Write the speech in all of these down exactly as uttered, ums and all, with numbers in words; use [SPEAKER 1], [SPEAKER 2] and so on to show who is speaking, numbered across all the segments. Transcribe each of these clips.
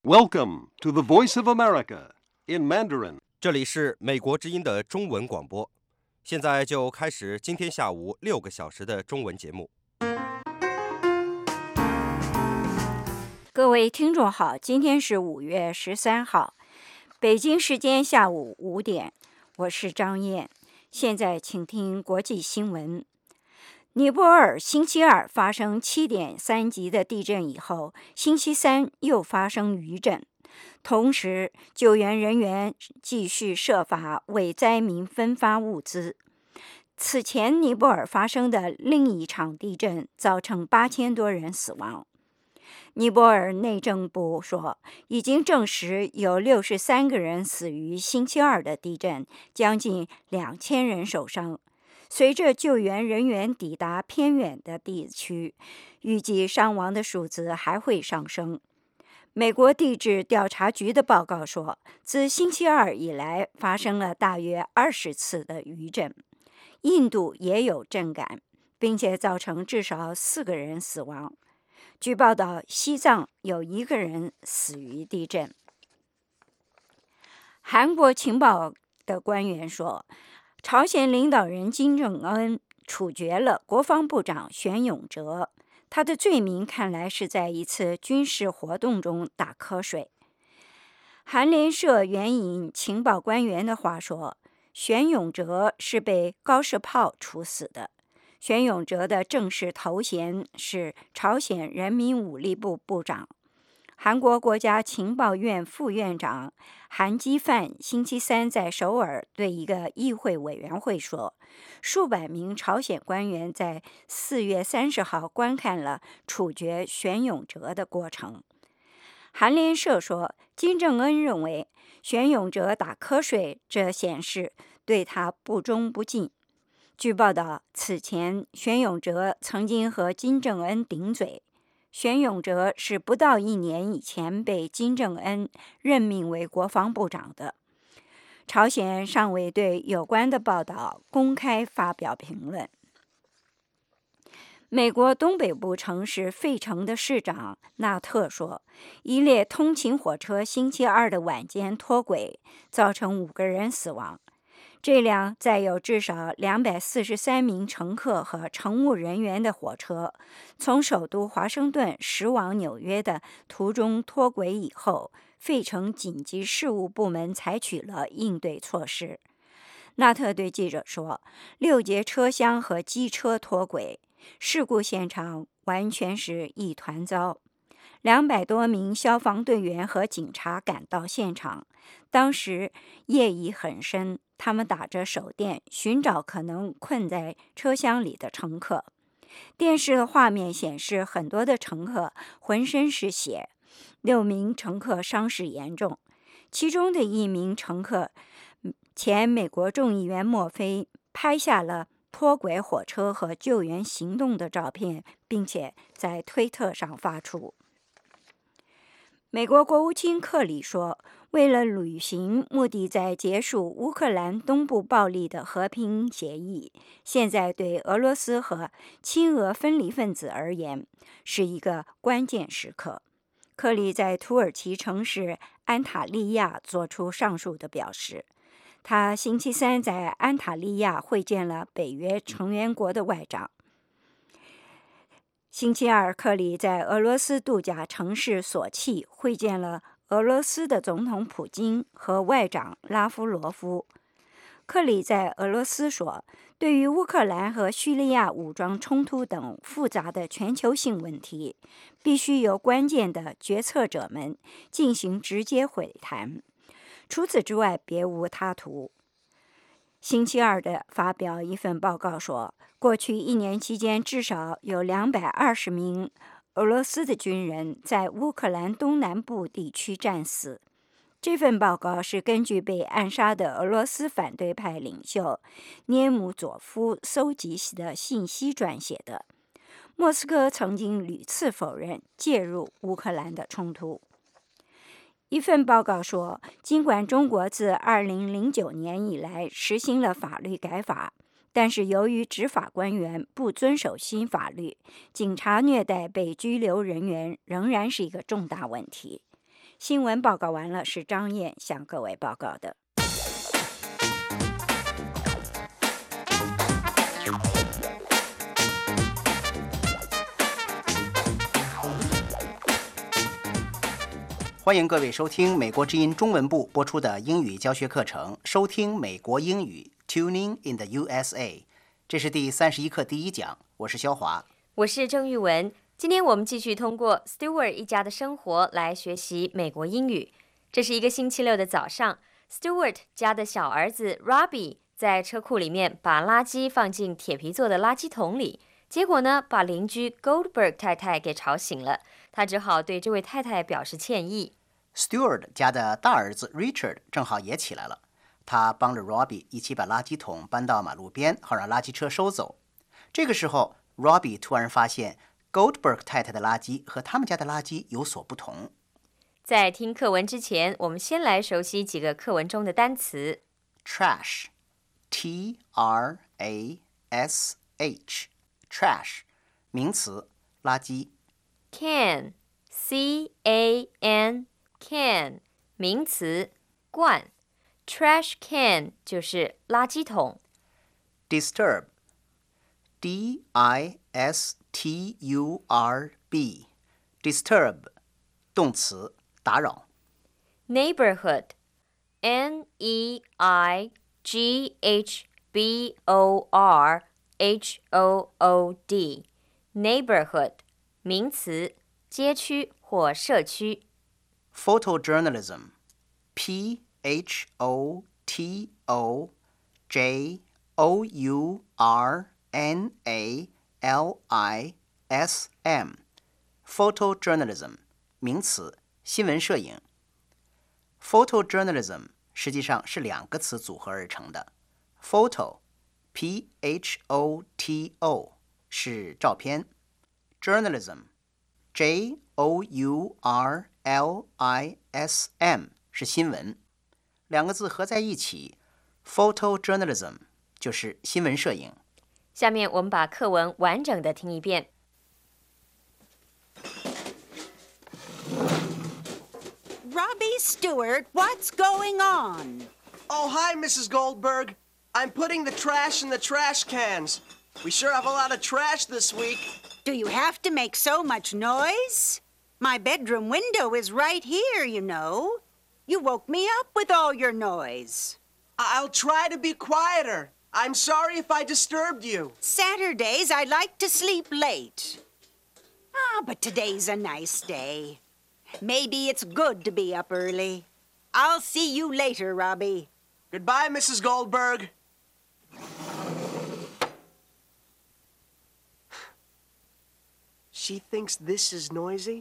[SPEAKER 1] Welcome to the Voice of America in Mandarin.
[SPEAKER 2] 这里是美国之音的中文广播，现在就开始今天下午六个小时的中文节目。
[SPEAKER 3] 各位听众好，今天是五月十三号，北京时间下午五点，我是张燕。现在请听国际新闻。尼泊尔星期二发生七点三级的地震以后，星期三又发生余震。同时，救援人员继续设法为灾民分发物资。此前，尼泊尔发生的另一场地震造成八千多人死亡。尼泊尔内政部说，已经证实有六十三个人死于星期二的地震，将近两千人受伤。随着救援人员抵达偏远的地区，预计伤亡的数字还会上升。美国地质调查局的报告说，自星期二以来发生了大约二十次的余震。印度也有震感，并且造成至少四个人死亡。据报道，西藏有一个人死于地震。韩国情报的官员说，朝鲜领导人金正恩处决了国防部长玄永哲，他的罪名看来是在一次军事活动中打瞌睡。韩联社援引情报官员的话说，玄永哲是被高射炮处死的。玄永哲的正式头衔是朝鲜人民武力部部长。韩国国家情报院副院长韩基范星期三在首尔对一个议会委员会说，数百名朝鲜官员在四月三十号观看了处决玄永哲的过程。韩联社说，金正恩认为玄永哲打瞌睡，这显示对他不忠不敬。据报道，此前玄永哲曾经和金正恩顶嘴。玄永哲是不到一年以前被金正恩任命为国防部长的。朝鲜尚未对有关的报道公开发表评论。美国东北部城市费城的市长纳特说，一列通勤火车星期二的晚间脱轨，造成五个人死亡。这辆载有至少两百四十三名乘客和乘务人员的火车，从首都华盛顿驶往纽约的途中脱轨以后，费城紧急事务部门采取了应对措施。纳特对记者说，六节车厢和机车脱轨，事故现场完全是一团糟。两百多名消防队员和警察赶到现场，当时夜已很深，他们打着手电寻找可能困在车厢里的乘客。电视的画面显示，很多的乘客浑身是血，六名乘客伤势严重。其中的一名乘客，前美国众议员墨菲拍下了脱轨火车和救援行动的照片，并且在推特上发出。美国国务卿克里说，为了履行目的在结束乌克兰东部暴力的和平协议，现在对俄罗斯和亲俄分离分子而言是一个关键时刻。克里在土耳其城市安塔利亚做出上述的表示。他星期三在安塔利亚会见了北约成员国的外长。星期二，克里在俄罗斯度假城市索契会见了俄罗斯的总统普京和外长拉夫罗夫。克里在俄罗斯说，对于乌克兰和叙利亚武装冲突等复杂的全球性问题，必须由关键的决策者们进行直接会谈，除此之外别无他途。星期二的发表一份报告说，过去一年期间至少有两百二十名俄罗斯的军人在乌克兰东南部地区战死。这份报告是根据被暗杀的俄罗斯反对派领袖涅姆佐夫搜集的信息撰写的。莫斯科曾经屡次否认介入乌克兰的冲突。一份报告说，尽管中国自二零零九年以来实行了法律改法，但是由于执法官员不遵守新法律，警察虐待被拘留人员仍然是一个重大问题。 新闻报告完了，是张燕向各位报告的。
[SPEAKER 4] 欢迎各位收听美国之音中文部播出的英语教学课程，收听美国英语 Tuning in the U S A。 这是第三十一课第一讲，我是肖华，
[SPEAKER 5] 我是郑玉文。今天我们继续通过 Stewart 一家的生活来学习美国英语。这是一个星期六的早上， Stewart 家的小儿子 Robbie 在车库里面把垃圾放进铁皮做的垃圾桶里，结果呢，把邻居 Goldberg 太太给吵醒了，他只好对这位太太表示歉意。
[SPEAKER 4] Stewart 家的大儿子 Richard 正好也起来了，他帮着 Robbie 一起把垃圾桶搬到马路边，好让垃圾车收走。这个时候 Robbie 突然发现 Goldberg 太太的垃圾和他们家的垃圾有所不同。
[SPEAKER 5] 在听课文之前，我们先来熟悉几个课文中的单词。
[SPEAKER 4] Trash T R A S H Trash 名词，垃圾。
[SPEAKER 5] Can C A N Can 名词，罐。 Trash can 就是垃圾桶。
[SPEAKER 4] Disturb D I S T U R B Disturb 动词，打扰。
[SPEAKER 5] Neighborhood N E I G H B O R H O O D Neighborhood 名词，街区或社区。
[SPEAKER 4] Photojournalism P H O T O J O U R N A L I S M Photojournalism 名词，新闻摄影。 Photojournalism 实际上是两个词组合而成的。 Photo P H O T O 是照片， Journalism J O U R L I S M 是新闻，两个字合在一起 Photojournalism 就是新闻摄影。
[SPEAKER 5] 下面我们把课文完整的听一遍。
[SPEAKER 6] Robbie Stewart, what's going on?
[SPEAKER 7] Oh, hi, Missus Goldberg. I'm putting the trash in the trash cans. We sure have a lot of trash this week.
[SPEAKER 6] Do you have to make so much noise? My bedroom window is right here, you know. You woke me up with all your noise.
[SPEAKER 7] I'll try to be quieter. I'm sorry if I disturbed you.
[SPEAKER 6] Saturdays, I like to sleep late. Ah, but today's a nice day. Maybe it's good to be up early. I'll see you later, Robbie.
[SPEAKER 7] Goodbye, Missus Goldberg. She thinks this is noisy?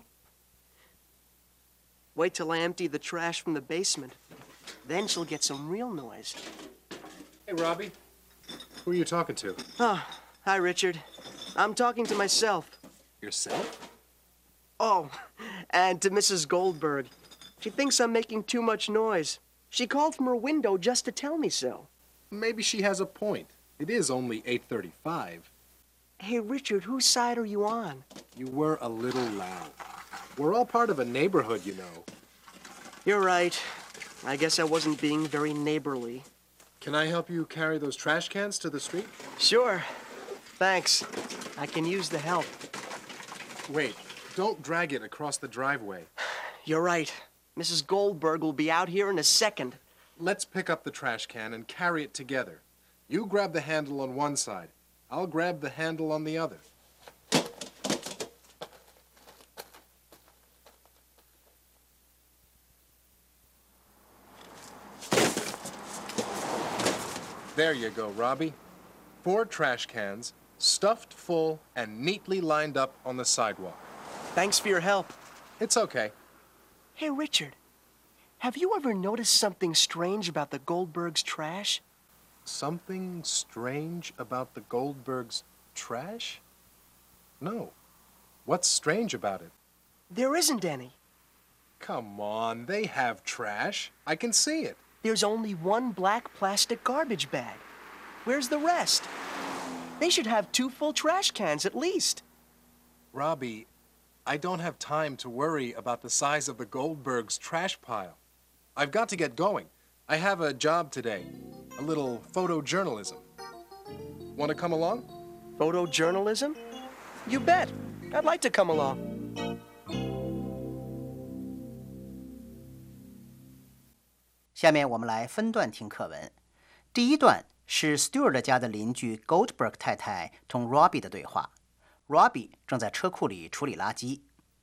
[SPEAKER 7] Wait till I empty the trash from the basement. Then she'll get some real noise.
[SPEAKER 8] Hey, Robbie. Who are you talking to?
[SPEAKER 7] Oh, hi, Richard. I'm talking to myself.
[SPEAKER 8] Yourself?
[SPEAKER 7] Oh, and to Missus Goldberg. She thinks I'm making too much noise. She called from her window just to tell me so.
[SPEAKER 8] Maybe she has a point. It is only eight thirty-five.
[SPEAKER 7] Hey, Richard, whose side are you on?
[SPEAKER 8] You were a little loud. We're all part of a neighborhood, you know.
[SPEAKER 7] You're right. I guess I wasn't being very neighborly.
[SPEAKER 8] Can I help you carry those trash cans to the street?
[SPEAKER 7] Sure. Thanks. I can use the help.
[SPEAKER 8] Wait, don't drag it across the driveway.
[SPEAKER 7] You're right. Missus Goldberg will be out here in a second.
[SPEAKER 8] Let's pick up the trash can and carry it together. You grab the handle on one side. I'll grab the handle on the other. There you go, Robbie. Four trash cans, stuffed full and neatly lined up on the sidewalk.
[SPEAKER 7] Thanks for your help.
[SPEAKER 8] It's okay.
[SPEAKER 7] Hey, Richard, have you ever noticed something strange about the Goldbergs' trash?
[SPEAKER 8] Something strange about the Goldbergs' trash? No. What's strange about it?
[SPEAKER 7] There isn't any.
[SPEAKER 8] Come on, they have trash. I can see it.
[SPEAKER 7] There's only one black plastic garbage bag. Where's the rest? They should have two full trash cans at least.
[SPEAKER 8] Robbie, I don't have time to worry about the size of the Goldbergs' trash pile. I've got to get going. I have a job today, a little photojournalism. Want to come along?
[SPEAKER 7] Photojournalism? You bet. I'd like to come along.
[SPEAKER 4] 下面我们来分段听课文。第一段是 Stewart 家的邻居 Goldberg 太太同 Robbie 的对话。Robbie 正在车库里处理垃圾。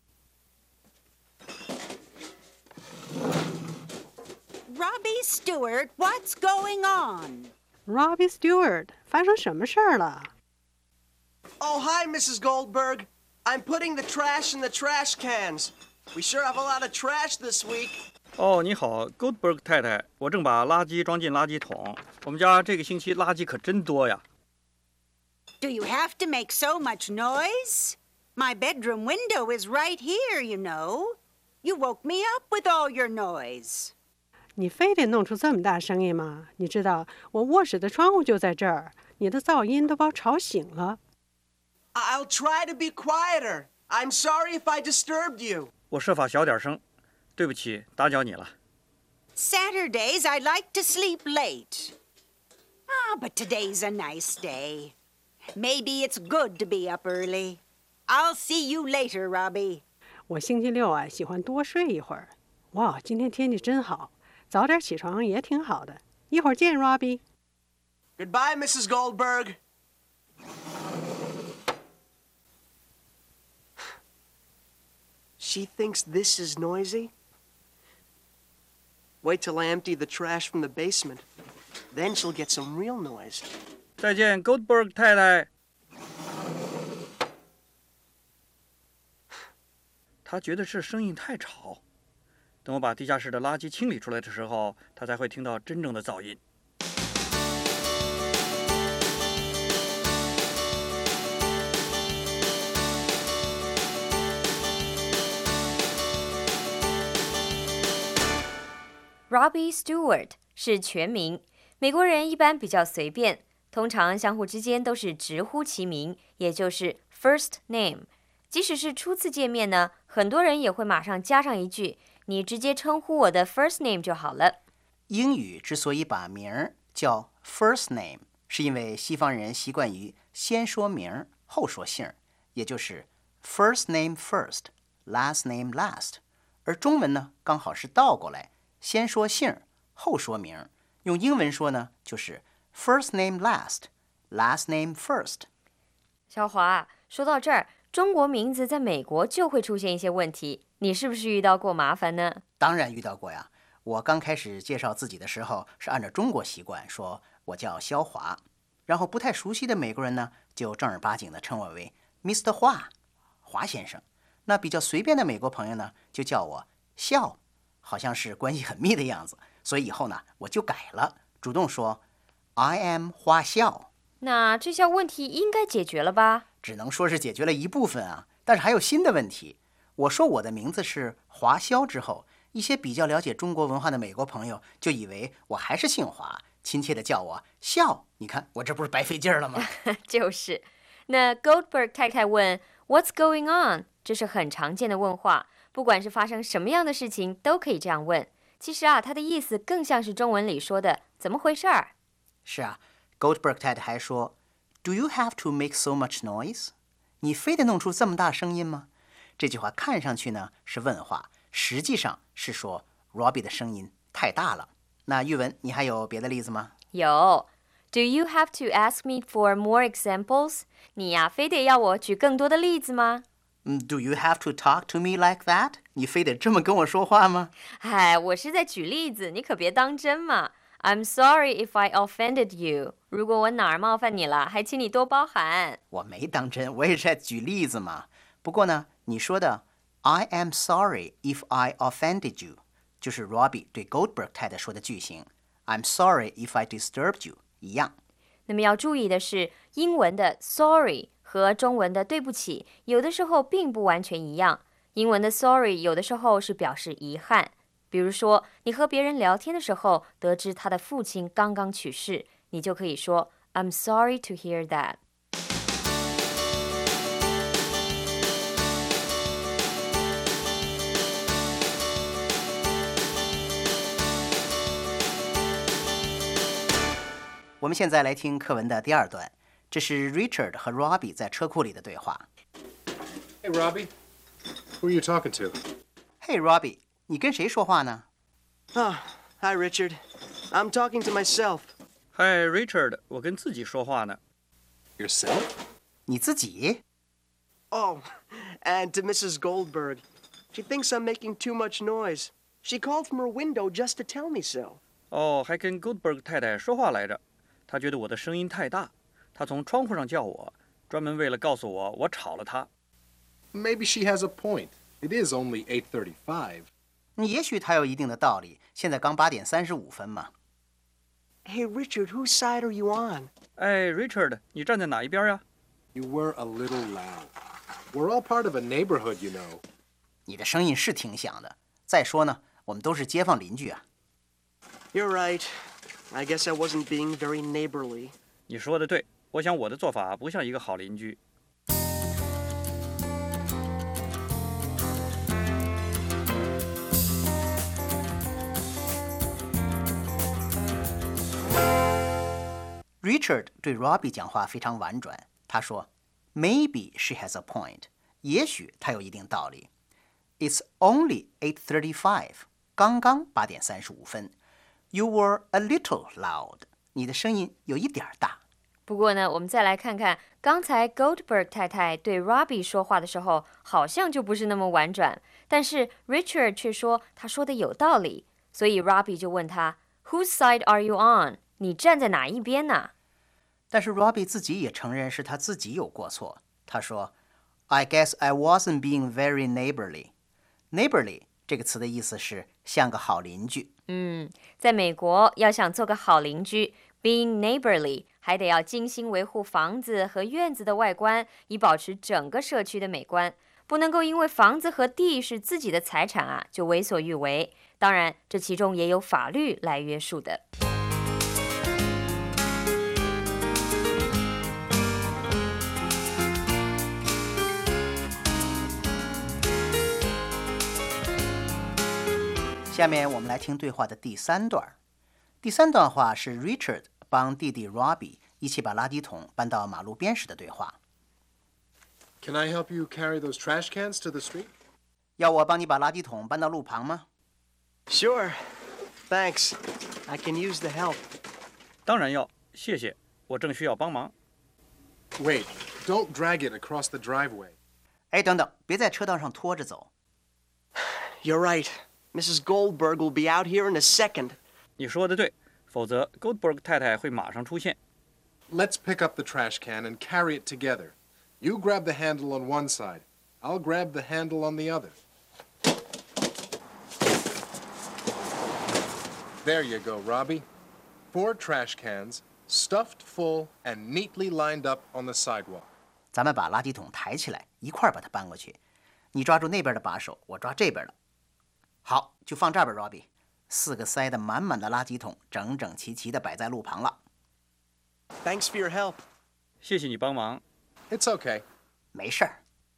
[SPEAKER 6] Robbie Stewart, what's going on?
[SPEAKER 9] Robbie Stewart, 发生什么事儿了？
[SPEAKER 7] Oh, hi, Missus Goldberg. I'm putting the trash in the trash cans. We sure have a lot of trash this week.
[SPEAKER 10] 哦，你好 ，Goldberg 太太，我正把垃圾装进垃圾桶。我们家这个星期垃圾可真多呀。
[SPEAKER 6] Do you have to make so much noise? My bedroom window is right here, you know. You woke me up with all your noise.
[SPEAKER 9] 你非得弄出这么大声音吗？你知道我卧室的窗户就在这儿，你的噪音都把我吵醒了。
[SPEAKER 7] I'll try to be quieter. I'm sorry if I disturbed you.
[SPEAKER 10] 我设法小点声，对不起，打搅你了。
[SPEAKER 6] Saturdays I like to sleep late. Ah, but today's a nice day. Maybe it's good to be up early. I'll see you later, Robbie.
[SPEAKER 9] 我星期六啊喜欢多睡一会儿。哇，今天天气真好，早点起床也挺好的。一会儿见 ，Robbie。
[SPEAKER 7] Goodbye, Missus Goldberg. She thinks this is noisy? Wait till I empty the trash from the basement. Then she'll get some real noise.
[SPEAKER 10] 再见 ，Goldberg 太太。他觉得这声音太吵。等我把地下室的垃圾清理出来的时候，他才会听到真正的噪音。
[SPEAKER 5] Robbie Stewart 是全名，美国人一般比较随便，通常相互之间都是直呼其名，也就是 first name。即使是初次见面呢，很多人也会马上加上一句：“你直接称呼我的 first name 就好了。”
[SPEAKER 4] 英语之所以把名儿叫 first name， 是因为西方人习惯于先说名后说姓，也就是 first name first, last name last。而中文呢，刚好是倒过来。先说姓后说名，用英文说呢，就是 first name last, last name first。
[SPEAKER 5] 小华，说到这儿，中国名字在美国就会出现一些问题，你是不是遇到过麻烦呢？
[SPEAKER 4] 当然遇到过呀。我刚开始介绍自己的时候，是按照中国习惯说我叫肖华，然后不太熟悉的美国人呢，就正儿八经的称我为 Mister 华，华先生。那比较随便的美国朋友呢，就叫我肖。好像是关系很密的样子，所以以后呢，我就改了，主动说 I am 花笑。
[SPEAKER 5] 那这下问题应该解决了吧？
[SPEAKER 4] 只能说是解决了一部分啊，但是还有新的问题。我说我的名字是华潇之后，一些比较了解中国文化的美国朋友就以为我还是姓华，亲切的叫我笑。你看我这不是白费劲儿了吗？
[SPEAKER 5] 就是。那 Goldberg 太太问 What's going on？ 这是很常见的问话。不管是发生什么样的事情，都可以这样问。其实啊，它的意思更像是中文里说的“怎么回事儿”。
[SPEAKER 4] 是啊 ，Goldberg 太太还说 ，Do you have to make so much noise？ 你非得弄出这么大声音吗？这句话看上去呢是问话，实际上是说 Robbie 的声音太大了。那玉文，你还有别的例子吗？
[SPEAKER 5] 有。Do you have to ask me for more examples？ 你呀，非得要我举更多的例子吗
[SPEAKER 4] ？Do you have to talk to me like that？ 你非得这么跟我说话吗？
[SPEAKER 5] 哎，我是在举例子，你可别当真嘛。I'm sorry if I offended you。如果我哪儿冒犯你了，还请你多包涵。
[SPEAKER 4] 我没当真，我也是在举例子嘛。不过呢，你说的 I am sorry if I offended you， 就是 Robbie 对 Goldberg 太太说的句型。I'm sorry if I disturbed you 一样。
[SPEAKER 5] 那么要注意的是，英文的 sorry和中文的对不起，有的时候并不完全一样。英文的 sorry 有的时候是表示遗憾，比如说你和别人聊天的时候，得知他的父亲刚刚去世，你就可以说 I'm sorry to hear that。
[SPEAKER 4] 们现在来听课文的第二段，这是 Richard 和 Robbie 在车库里的对话。
[SPEAKER 8] Hey, Robbie. Who are you talking to?
[SPEAKER 4] Hey, Robbie, 你跟谁说话呢？
[SPEAKER 7] Oh, hi, Richard. I'm talking to myself.
[SPEAKER 10] Hi, Richard, 我跟自己说话呢。
[SPEAKER 8] Yourself?
[SPEAKER 4] 你自己？
[SPEAKER 7] Oh, and to Missus Goldberg. She thinks I'm making too much noise. She called from her window just to tell me so.
[SPEAKER 10] 哦，还跟 Goldberg 太太说话来着。她觉得我的声音太大，她从窗户上叫我，专门为了告诉我我吵了她。
[SPEAKER 8] Maybe she has a point. It is only eight thirty-five.
[SPEAKER 4] 也许他有一定的道理，现在刚八点三十五分嘛。
[SPEAKER 7] Hey, Richard, whose side are you on?
[SPEAKER 10] 哎 ，Richard， 你站在哪一边呀？
[SPEAKER 8] You were a little loud. We're all part of a neighborhood, you know.
[SPEAKER 4] 你的声音是挺响的。再说呢，我们都是街坊邻居啊。
[SPEAKER 7] You're right. I guess I wasn't being very neighborly.
[SPEAKER 10] 你说的对，我想我的做法不像一个好邻居。
[SPEAKER 4] Richard 对 Robbie 讲话非常婉转，他说 Maybe she has a point. 也许她有一定道理。It's only eight thirty-five. 刚刚八点三十五分。You were a little loud. 你的声音有一点大。
[SPEAKER 5] 不过呢，我们再来看看刚才 Goldberg 太太对 Robbie 说话的时候，好像就不是那么婉转，但是 Richard 却说他说的有道理，所以 Robbie 就问他 Whose side are you on? 你站在哪一边呢？
[SPEAKER 4] 但是 Robbie 自己也承认是他自己有过错。他说 I guess I wasn't being very neighborly. Neighborly 这个词的意思是像个好邻居。
[SPEAKER 5] 嗯，在美国要想做个好邻居 being neighborly 还得要精心维护房子和院子的外观，以保持整个社区的美观，不能够因为房子和地是自己的财产啊就为所欲为。当然这其中也有法律来约束的。
[SPEAKER 4] 下面我们来听对话的第三段。第三段话是 Richard 帮弟弟 Robbie 一起把垃圾桶搬到马路边时的对话。
[SPEAKER 8] Can I help you carry those trash cans to the street?
[SPEAKER 4] 要我帮你把垃圾桶搬到路旁吗？
[SPEAKER 7] Sure. Thanks. I can use the help.
[SPEAKER 10] 当然要，谢谢，我正需要帮忙。
[SPEAKER 8] Wait, don't drag it across the driveway.
[SPEAKER 4] 哎，等等，别在车道上拖着走。
[SPEAKER 7] You're right. Missus Goldberg will be out here in a second.
[SPEAKER 10] 你说的对，否则 Goldberg 太太会马上出现。
[SPEAKER 8] Let's pick up the trash can and carry it together. You grab the handle on one side. I'll grab the handle on the other. There you go, Robbie. Four trash cans, stuffed full and neatly lined up on the sidewalk.
[SPEAKER 4] 咱们把垃圾桶抬起来，一块儿把它搬过去。你抓住那边的把手，我抓这边的。好，就放这儿吧 ，Robbie。四个塞得满满的垃圾桶，整整齐齐地摆在路旁了。
[SPEAKER 7] Thanks for your help.
[SPEAKER 10] 谢谢你帮忙。
[SPEAKER 8] It's okay.
[SPEAKER 4] 没事儿。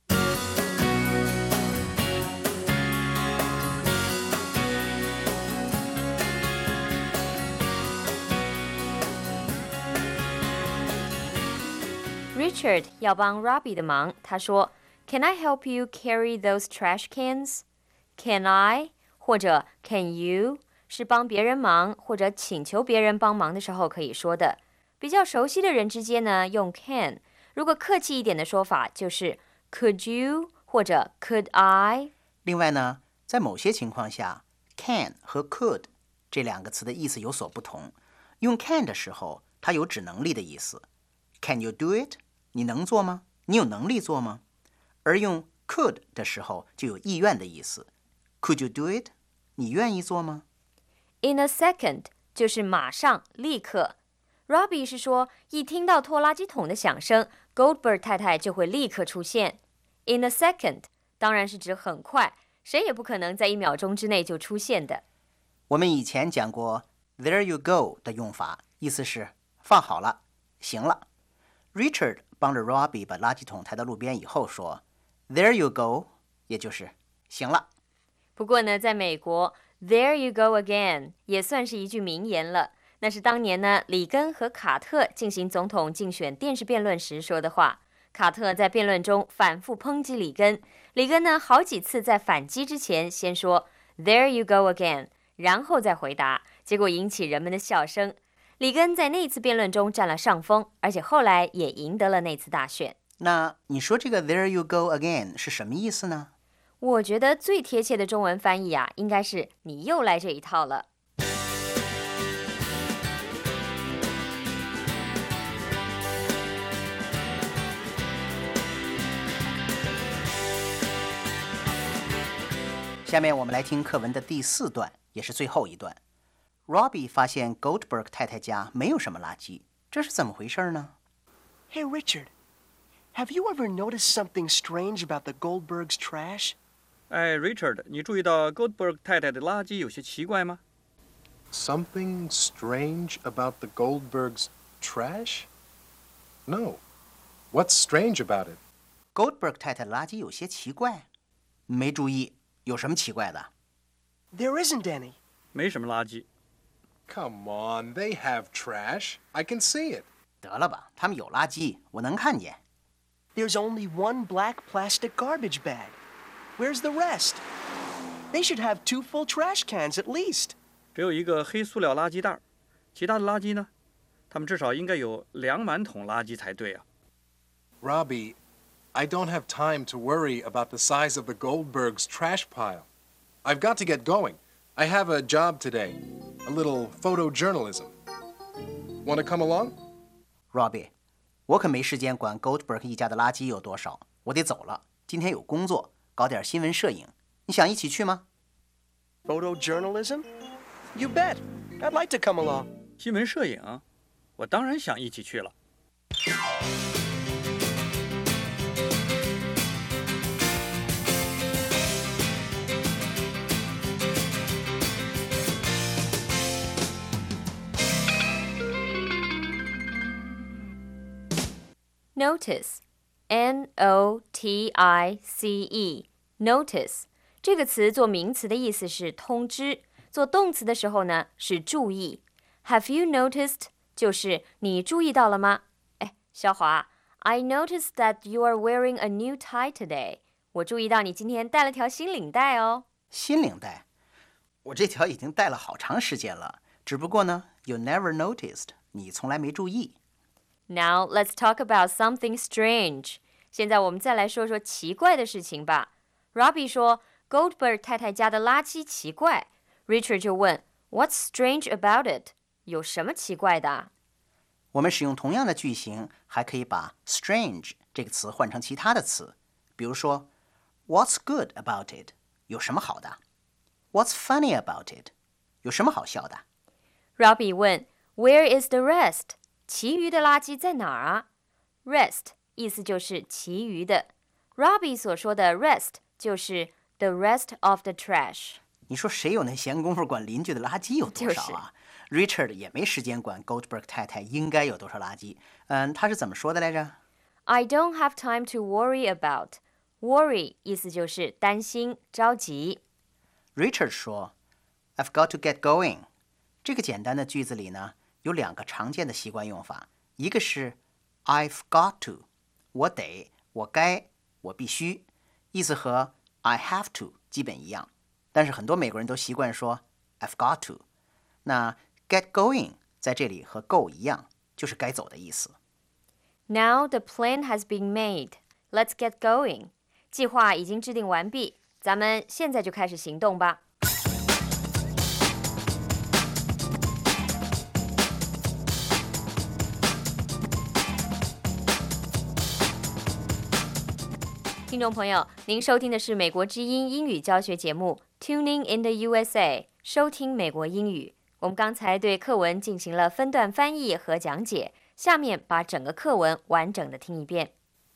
[SPEAKER 5] Richard 要帮 Robbie 的忙，他说 Can I help you carry those trash cans? Can I 或者 Can you 是帮别人忙或者请求别人帮忙的时候可以说的。比较熟悉的人之间呢，用 can。如果客气一点的说法就是 Could you 或者 Could I。
[SPEAKER 4] 另外呢，在某些情况下 ，can 和 could 这两个词的意思有所不同。用 can 的时候，它有指能力的意思。Can you do it？ 你能做吗？你有能力做吗？而用 could 的时候，就有意愿的意思。Could you do it？ 你愿意做吗
[SPEAKER 5] ？In a second 就是马上、立刻。Robbie 是说，一听到拖垃圾桶的响声 ，Goldberg 太太就会立刻出现。In a second 当然是指很快，谁也不可能在一秒钟之内就出现的。
[SPEAKER 4] 我们以前讲过 "There you go" 的用法，意思是放好了，行了。Richard 帮着 Robbie 把垃圾桶抬到路边以后说 "There you go"， 也就是行了。
[SPEAKER 5] 不过呢，在美国 "There you go again" 也算是一句名言了。 那是当年呢，里根和卡特进行总统竞选电视辩论时说的话。卡特在辩论中反复抨击里根，里根呢好几次在反击之前先说 "There you go again"， 然后再回答，结果引起人们的笑声。里根在那次辩论中占了上风，而且后来也赢得了那次大选。
[SPEAKER 4] 那你说这个 "There you go again" 是什么意思呢？
[SPEAKER 5] 我觉得最贴切的中文翻译啊，应该是你又来这一套了。
[SPEAKER 4] 下面我们来听课文的第四段，也是最后一段。Robbie 发现 Goldberg 太太家没有什么垃圾，这是怎么回事呢？
[SPEAKER 7] Hey, Richard, have you ever noticed something strange about the Goldbergs' trash?
[SPEAKER 10] 哎 ，Richard， 你注意到 Goldberg 太太的垃圾有些奇怪吗？
[SPEAKER 8] Something strange about the Goldbergs' trash? No. What's strange about it?
[SPEAKER 4] Goldberg 太太的垃圾有些奇怪，没注意，有什么奇怪的？
[SPEAKER 7] There isn't any.
[SPEAKER 10] 没什么垃圾。
[SPEAKER 8] Come on, they have trash. I can see it.
[SPEAKER 4] 得了吧，他们有垃圾，我能看见。
[SPEAKER 7] There's only one black plastic garbage bag. Where's the rest? They should have two full trash cans at least.
[SPEAKER 10] 只有一个黑塑料垃圾袋，其他的垃圾呢？他们至少应该有两满桶垃圾才对啊。
[SPEAKER 8] Robbie, I don't have time to worry about the size of the Goldbergs' trash pile. I've got to get going. I have a job today, a little photojournalism. Want to come along?
[SPEAKER 4] Robbie, 我可没时间管 Goldberg 一家的垃圾有多少，我得走了。今天有工作，搞点新闻摄影。你想一起去吗？
[SPEAKER 7] Photojournalism? You bet. I'd like to come along.
[SPEAKER 10] 新闻摄影，我当然想一起去了。
[SPEAKER 5] Notice, N O T I C E, notice 这个词做名词的意思是通知，做动词的时候呢是注意。Have you noticed 就是你注意到了吗？哎，小华 I noticed that you are wearing a new tie today. 我注意到你今天带了条新领带哦。
[SPEAKER 4] 新领带？我这条已经戴了好长时间了，只不过呢 you never noticed 你从来没注意。
[SPEAKER 5] Now let's talk about something strange. 现在我们再来说说奇怪的事情吧。Robbie 说 Goldberg 太太家的垃圾奇怪。Richard 就问 What's strange about it? 有什么奇怪的？
[SPEAKER 4] 我们使用同样的句型，还可以把 strange 这个词换成其他的词。比如说 What's good about it? 有什么好的？ What's funny about it? 有什么好笑的？
[SPEAKER 5] Robbie 问 Where is the rest? 其余的垃圾在哪儿啊？ Rest 意思就是其余的。Robbie 所说的 rest 就是 the rest of the trash。
[SPEAKER 4] 你说谁有那闲工夫管邻居的垃圾有多少啊？就是、Richard 也没时间管 Goldberg 太太应该有多少垃圾。嗯，他是怎么说的来着？
[SPEAKER 5] I don't have time to worry about. Worry 意思就是担心、着急。
[SPEAKER 4] Richard 说 I've got to get going. 这个简单的句子里呢，有两个常见的习惯用法，一个是 I've got to， 我得，我该，我必须，意思和 I have to 基本一样，但是很多美国人都习惯说 I've got to。那 get going 在这里和 go 一样，就是该走的意思。
[SPEAKER 5] Now the plan has been made. Let's get going. 计划已经制定完毕，咱们现在就开始行动吧。听众朋友，您收听的是美国之音英语教学节目 Tuning in the U S A， 收听美国英语。我们刚才对课文进行了分段翻译和讲解，下面把整个课文完整的听一遍。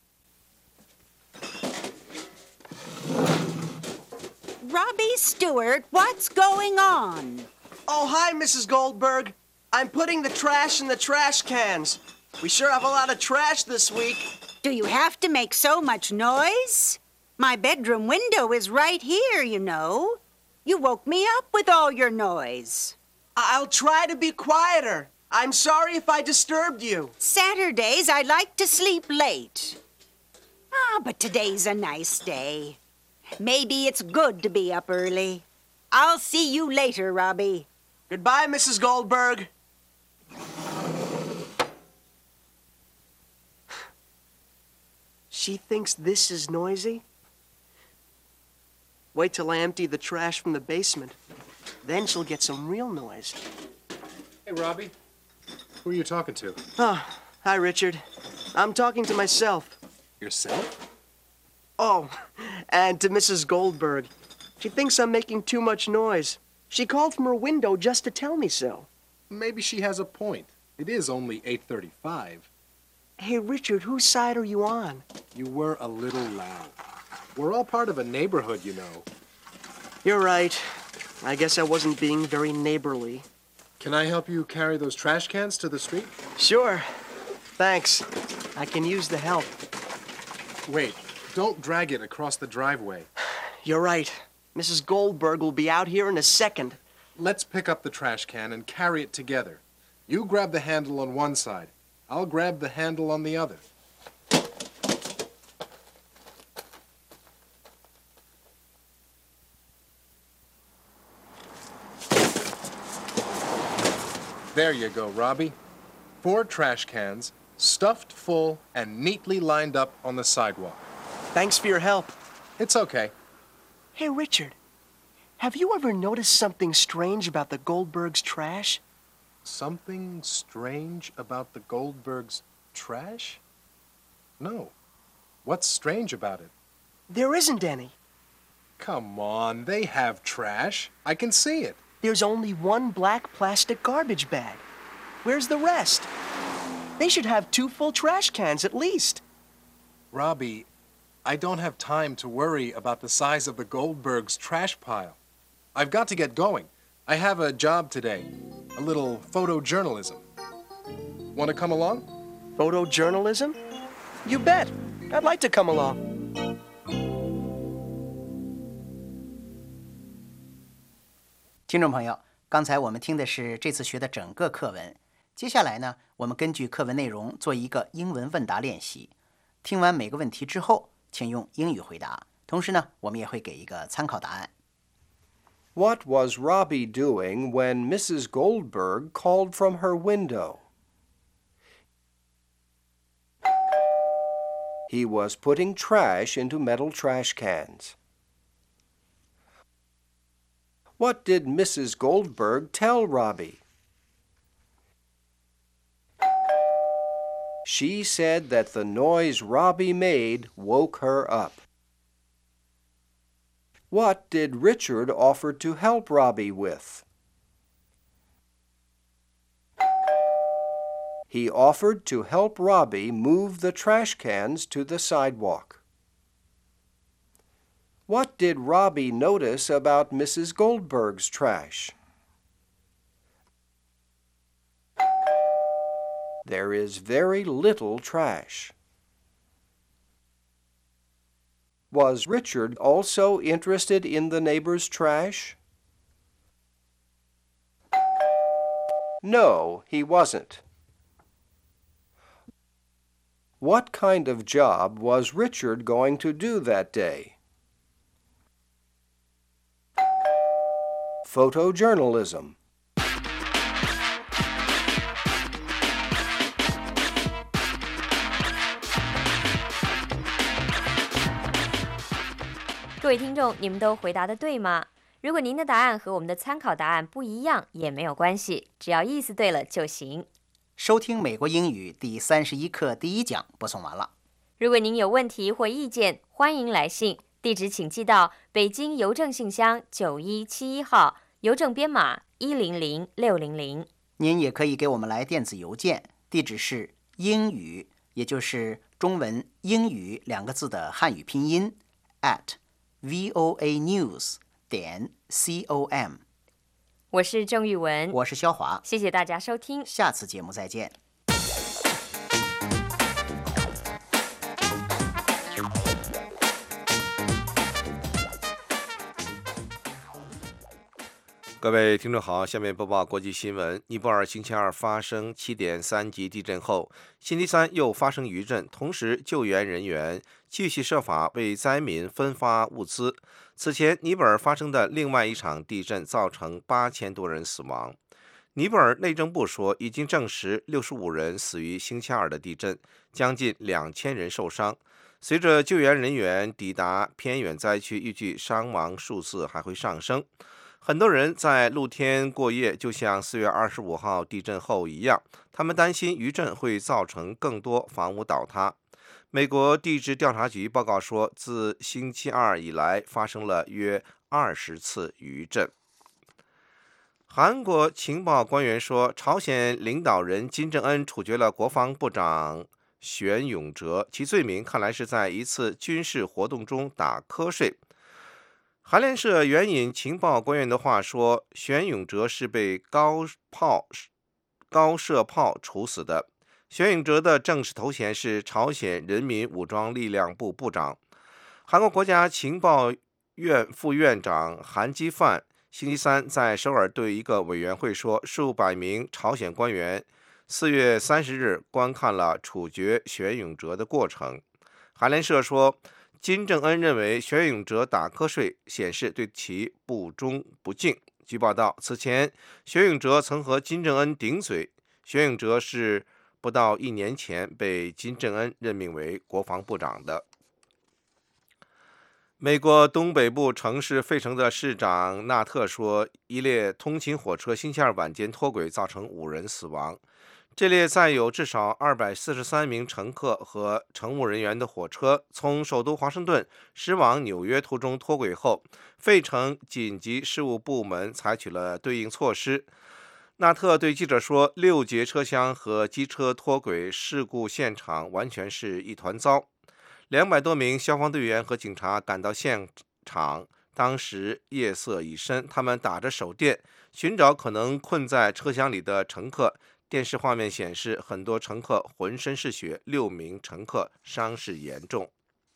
[SPEAKER 6] Robbie Stewart, what's going on?
[SPEAKER 7] Oh, hi, Missus Goldberg. I'm putting the trash in the trash cans. We sure have a lot of trash this week.
[SPEAKER 6] Do you have to make so much noise? My bedroom window is right here, you know. You woke me up with all your noise.
[SPEAKER 7] I'll try to be quieter. I'm sorry if I disturbed you.
[SPEAKER 6] Saturdays, I like to sleep late. Ah, but today's a nice day. Maybe it's good to be up early. I'll see you later, Robbie.
[SPEAKER 7] Goodbye, Missus Goldberg. She thinks this is noisy? Wait till I empty the trash from the basement. Then she'll get some real noise.
[SPEAKER 8] Hey, Robbie. Who are you talking to?
[SPEAKER 7] Oh, hi, Richard. I'm talking to myself.
[SPEAKER 8] Yourself?
[SPEAKER 7] Oh, and to Missus Goldberg. She thinks I'm making too much noise. She called from her window just to tell me so.
[SPEAKER 8] Maybe she has a point. It is only eight thirty-five.
[SPEAKER 7] Hey, Richard, whose side are you on?
[SPEAKER 8] You were a little loud. We're all part of a neighborhood, you know.
[SPEAKER 7] You're right. I guess I wasn't being very neighborly.
[SPEAKER 8] Can I help you carry those trash cans to the street?
[SPEAKER 7] Sure. Thanks. I can use the help.
[SPEAKER 8] Wait, don't drag it across the driveway.
[SPEAKER 7] You're right. Missus Goldberg will be out here in a second.
[SPEAKER 8] Let's pick up the trash can and carry it together. You grab the handle on one side. I'll grab the handle on the other. There you go, Robbie. Four trash cans, stuffed full and neatly lined up on the sidewalk.
[SPEAKER 7] Thanks for your help.
[SPEAKER 8] It's okay.
[SPEAKER 7] Hey, Richard, have you ever noticed something strange about the Goldbergs' trash?
[SPEAKER 8] Something strange about the Goldbergs' trash? No. What's strange about it?
[SPEAKER 7] There isn't any.
[SPEAKER 8] Come on, they have trash. I can see it.
[SPEAKER 7] There's only one black plastic garbage bag. Where's the rest? They should have two full trash cans at least.
[SPEAKER 8] Robbie, I don't have time to worry about the size of the Goldbergs' trash pile. I've got to get going. I have a job today, a little photojournalism. Want to come along?
[SPEAKER 7] Photojournalism? You bet. I'd like to come along.
[SPEAKER 4] 听众朋友，刚才我们听的是这次学的整个课文。接下来呢，我们根据课文内容做一个英文问答练习。听完每个问题之后，请用英语回答。同时呢，我们也会给一个参考答案。
[SPEAKER 1] What was Robbie doing when Missus Goldberg called from her window? He was putting trash into metal trash cans. What did Missus Goldberg tell Robbie? She said that the noise Robbie made woke her up. What did Richard offer to help Robbie with? He offered to help Robbie move the trash cans to the sidewalk. What did Robbie notice about Missus Goldberg's trash? There is very little trash. Was Richard also interested in the neighbor's trash? No, he wasn't. What kind of job was Richard going to do that day? Photojournalism.
[SPEAKER 5] 各位听众，你们都回答的对吗？如果您的答案和我们的参考答案不一样，也没有关系，只要意思对了就行。
[SPEAKER 4] 收听美国英语第三十一课第一讲播送完了。
[SPEAKER 5] 如果您有问题或意见，欢迎来信，地址请寄到北京邮政信箱九一七一号，邮政编码一零零六零零。
[SPEAKER 4] 您也可以给我们来电子邮件，地址是英语，也就是中文英语两个字的汉语拼音 at voanews 点 com。
[SPEAKER 5] 我是郑玉文，
[SPEAKER 4] 我是肖华，
[SPEAKER 5] 谢谢大家收听，
[SPEAKER 4] 下次节目再见。
[SPEAKER 11] 各位听众好，下面播报国际新闻。尼泊尔星期二发生七点三级地震后，星期三又发生余震，同时救援人员继续设法为灾民分发物资。此前，尼泊尔发生的另外一场地震造成八千多人死亡。尼泊尔内政部说，已经证实六十五人死于星期二的地震，将近两千人受伤。随着救援人员抵达偏远灾区，预计伤亡数字还会上升。很多人在露天过夜，就像四月二十五号地震后一样，他们担心余震会造成更多房屋倒塌。美国地质调查局报告说，自星期二以来发生了约二十次余震。韩国情报官员说，朝鲜领导人金正恩处决了国防部长玄永哲，其罪名看来是在一次军事活动中打瞌睡。韩联社援引情报官员的话说，玄永哲是被高炮高射炮处死的。玄永哲的正式头衔是朝鲜人民武装力量部部长。韩国国家情报院副院长韩基范星期三在首尔对一个委员会说，数百名朝鲜官员四月三十日观看了处决玄永哲的过程。韩联社说，金正恩认为玄永哲打瞌睡显示对其不忠不敬。据报道，此前玄永哲曾和金正恩顶嘴。玄永哲是不到一年前被金正恩任命为国防部长的。美国东北部城市费城的市长纳特说，一列通勤火车星期二晚间脱轨，造成五人死亡。这列载有至少二百四十三名乘客和乘务人员的火车从首都华盛顿驶往纽约途中脱轨后，费城紧急事务部门采取了对应措施。纳特对记者说，六节车厢和机车脱轨事故现场完全是一团糟。两百多名消防队员和警察赶到现场，当时夜色已深，他们打着手电寻找可能困在车厢里的乘客。电视画面显示，很多乘客浑身是血，六名乘客伤势严重。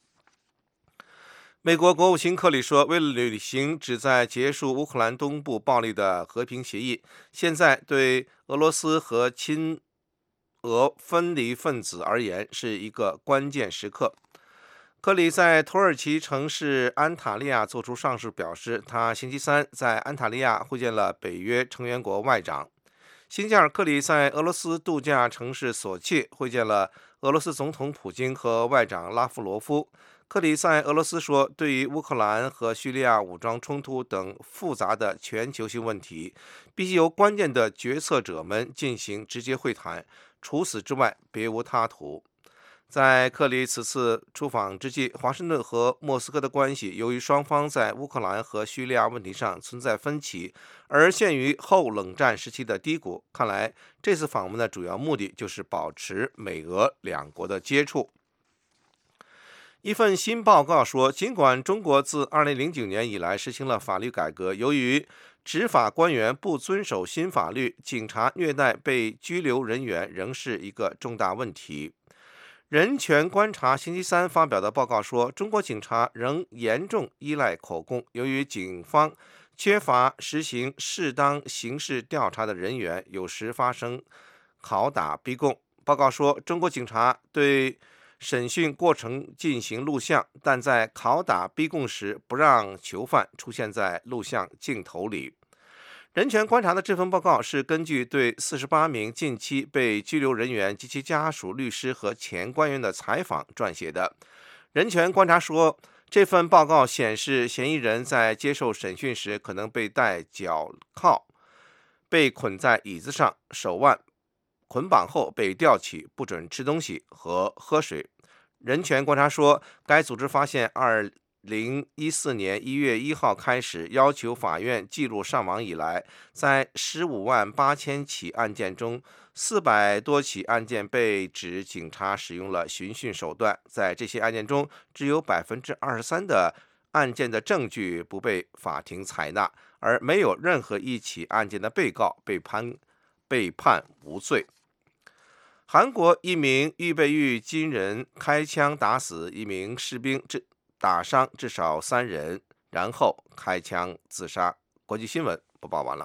[SPEAKER 11] 美国国务卿克里说，为了履行旨在结束乌克兰东部暴力的和平协议，现在对俄罗斯和亲俄分离分子而言是一个关键时刻。克里在土耳其城市安塔利亚作出上述表示，他星期三在安塔利亚会见了北约成员国外长。星期二，克里在俄罗斯度假城市索契会见了俄罗斯总统普京和外长拉夫罗夫。克里在俄罗斯说，对于乌克兰和叙利亚武装冲突等复杂的全球性问题，必须由关键的决策者们进行直接会谈，除此之外别无他途。在克里此次出访之际，华盛顿和莫斯科的关系由于双方在乌克兰和叙利亚问题上存在分歧，而陷于后冷战时期的低谷。看来这次访问的主要目的就是保持美俄两国的接触。一份新报告说，尽管中国自二零零九年以来实行了法律改革，由于执法官员不遵守新法律，警察虐待被拘留人员仍是一个重大问题。人权观察星期三发表的报告说，中国警察仍严重依赖口供，由于警方缺乏实行适当刑事调查的人员，有时发生拷打逼供。报告说，中国警察对审讯过程进行录像，但在拷打逼供时不让囚犯出现在录像镜头里。人权观察的这份报告是根据对四十八名近期被拘留人员及其家属、律师和前官员的采访撰写的。人权观察说，这份报告显示，嫌疑人在接受审讯时可能被戴脚铐，被捆在椅子上，手腕捆绑后被吊起，不准吃东西和喝水。人权观察说，该组织发现二零一四年一月一号开始要求法院记录上网以来，在十五万八千起案件中，四百多起案件被指警察使用了寻衅手段。在这些案件中，只有百分之二十三的案件的证据不被法庭采纳，而没有任何一起案件的被告被判被判无罪。韩国一名预备役军人开枪打死一名士兵，打伤至少三人，然后开枪自杀。国际新闻播报完了。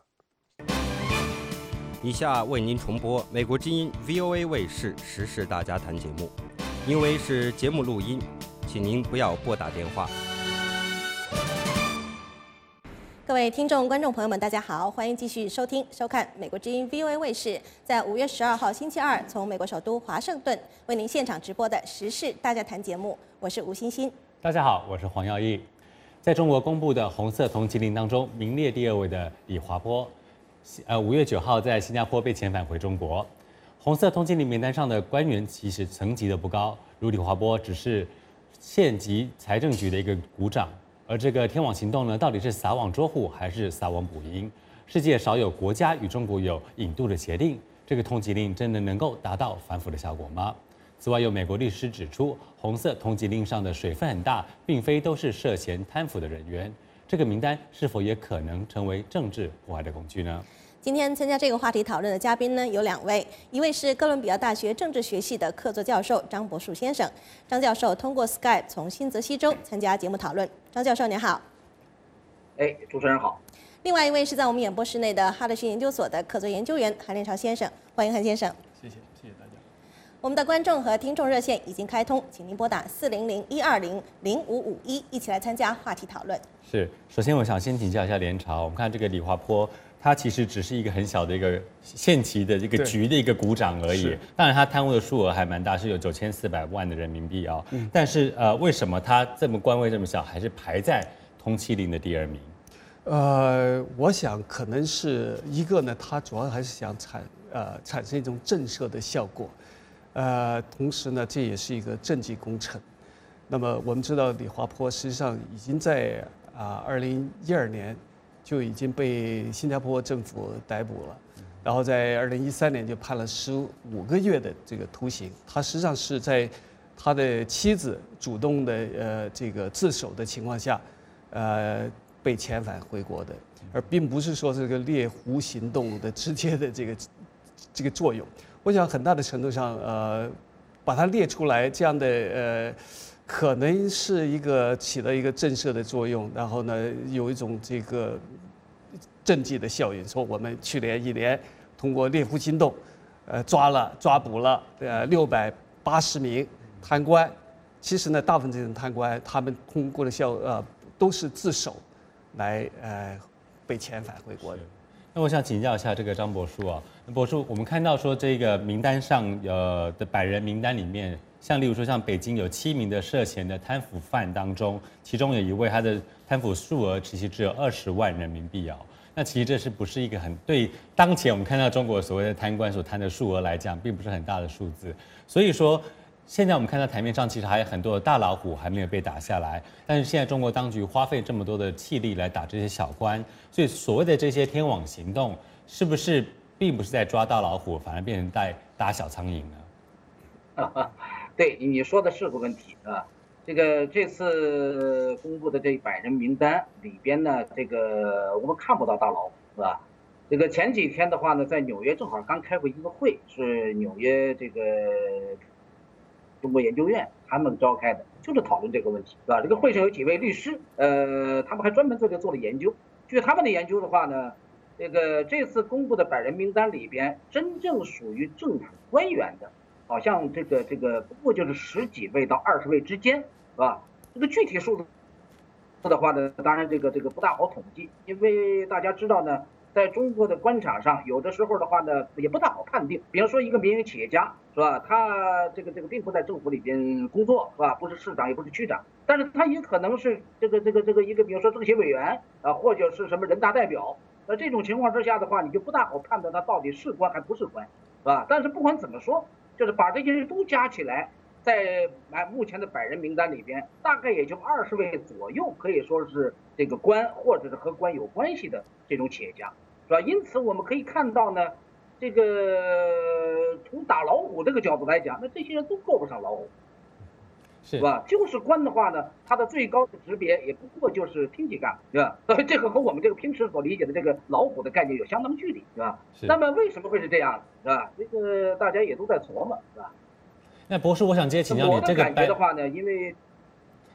[SPEAKER 2] 以下为您重播美国之音 V O A 卫视时事大家谈节目，因为是节目录音，请您不要拨打电话。
[SPEAKER 12] 各位听众、观众朋友们，大家好，欢迎继续收听、收看美国之音 V O A 卫视在五月十二号星期二从美国首都华盛顿为您现场直播的时事大家谈节目，我是吴欣欣。
[SPEAKER 13] 大家好，我是黄耀义。在中国公布的红色通缉令当中，名列第二位的李华波，呃，五月九号在新加坡被遣返回中国。红色通缉令名单上的官员其实层级都不高，如李华波只是县级财政局的一个股长。而这个天网行动呢，到底是撒网捉虎还是撒网捕蝇？世界少有国家与中国有引渡的协定，这个通缉令真的能够达到反腐的效果吗？此外，有美国律师指出，红色通缉令上的水分很大，并非都是涉嫌贪腐的人员。这个名单是否也可能成为政治迫害的工具呢？
[SPEAKER 12] 今天参加这个话题讨论的嘉宾呢有两位，一位是哥伦比亚大学政治学系的客座教授张博树先生。张教授通过 Skype 从新泽西州参加节目讨论。张教授您好。
[SPEAKER 14] 哎，主持人好。
[SPEAKER 12] 另外一位是在我们演播室内的哈德逊研究所的客座研究员韩连朝先生，欢迎韩先生。
[SPEAKER 15] 谢谢，谢谢大家。
[SPEAKER 12] 我们的观众和听众热线已经开通，请您拨打四零零一二零零五五一，一起来参加话题讨论。
[SPEAKER 13] 是，首先我想先请教一下连朝，我们看这个李华波。他其实只是一个很小的一个县级的这个局的一个股长而已，当然他贪污的数额还蛮大，是有九千四百万的人民币啊、哦嗯。但是呃，为什么他这么官位这么小，还是排在通缉令的第二名？
[SPEAKER 15] 呃，我想可能是一个呢，他主要还是想产呃产生一种震慑的效果，呃，同时呢，这也是一个政绩工程。那么我们知道李华波实际上已经在啊二零一二年。就已经被新加坡政府逮捕了，然后在二零一三年就判了十五个月的这个徒刑。他实际上是在他的妻子主动的呃这个自首的情况下，呃被遣返回国的，而并不是说这个猎狐行动的直接的这个这个作用。我想很大的程度上，呃，把它列出来这样的呃。可能是一个起了一个震慑的作用，然后呢，有一种这个政绩的效应。说我们去年一年通过猎狐行动，呃，抓了抓捕了呃六百八十名贪官。其实呢，大部分这种贪官他们通过的效呃都是自首来呃被遣返回国的。
[SPEAKER 13] 那我想请教一下这个张博树啊，博树，我们看到说这个名单上呃的百人名单里面。像例如说，像北京有七名的涉嫌的贪腐犯当中，其中有一位他的贪腐数额其实只有二十万人民币哦。那其实这是不是一个很对当前我们看到中国所谓的贪官所贪的数额来讲，并不是很大的数字。所以说，现在我们看到台面上其实还有很多的大老虎还没有被打下来，但是现在中国当局花费这么多的气力来打这些小官，所以所谓的这些天网行动，是不是并不是在抓大老虎，反而变成在打小苍蝇呢？
[SPEAKER 14] 对，你说的是个问题啊。这个这次公布的这百人名单里边呢，这个我们看不到大老虎，是吧？这个前几天的话呢，在纽约正好刚开过一个会，是纽约这个中国研究院他们召开的，就是讨论这个问题，是吧？这个会上有几位律师，呃，他们还专门做这做了研究。据他们的研究的话呢，这个这次公布的百人名单里边，真正属于政府官员的。好像这个这个不过就是十几位到二十位之间，是吧？这个具体数字的话呢，当然这个这个不大好统计，因为大家知道呢，在中国的官场上，有的时候的话呢，也不大好判定。比如说一个民营企业家，是吧？他这个这个并不在政府里边工作，是吧？不是市长，也不是区长，但是他也可能是这个这个这个一个，比如说政协委员啊，或者是什么人大代表。那这种情况之下的话，你就不大好判断他到底是官还不是官，是吧？但是不管怎么说。就是把这些人都加起来，在目前的百人名单里边，大概也就二十位左右，可以说是这个官或者是和官有关系的这种企业家，是吧？因此我们可以看到呢，这个从打老虎这个角度来讲，那这些人都够不上老虎，是吧？就是官的话呢，他的最高的级别也不过就是厅级干部，对吧？所以这个和我们这个平时所理解的这个老虎的概念有相当距离，是吧？那么为什么会是这样，是吧？这个大家也都在琢磨，是吧？
[SPEAKER 13] 那博士，我想接着请教你，这个
[SPEAKER 14] 感觉的话呢，因为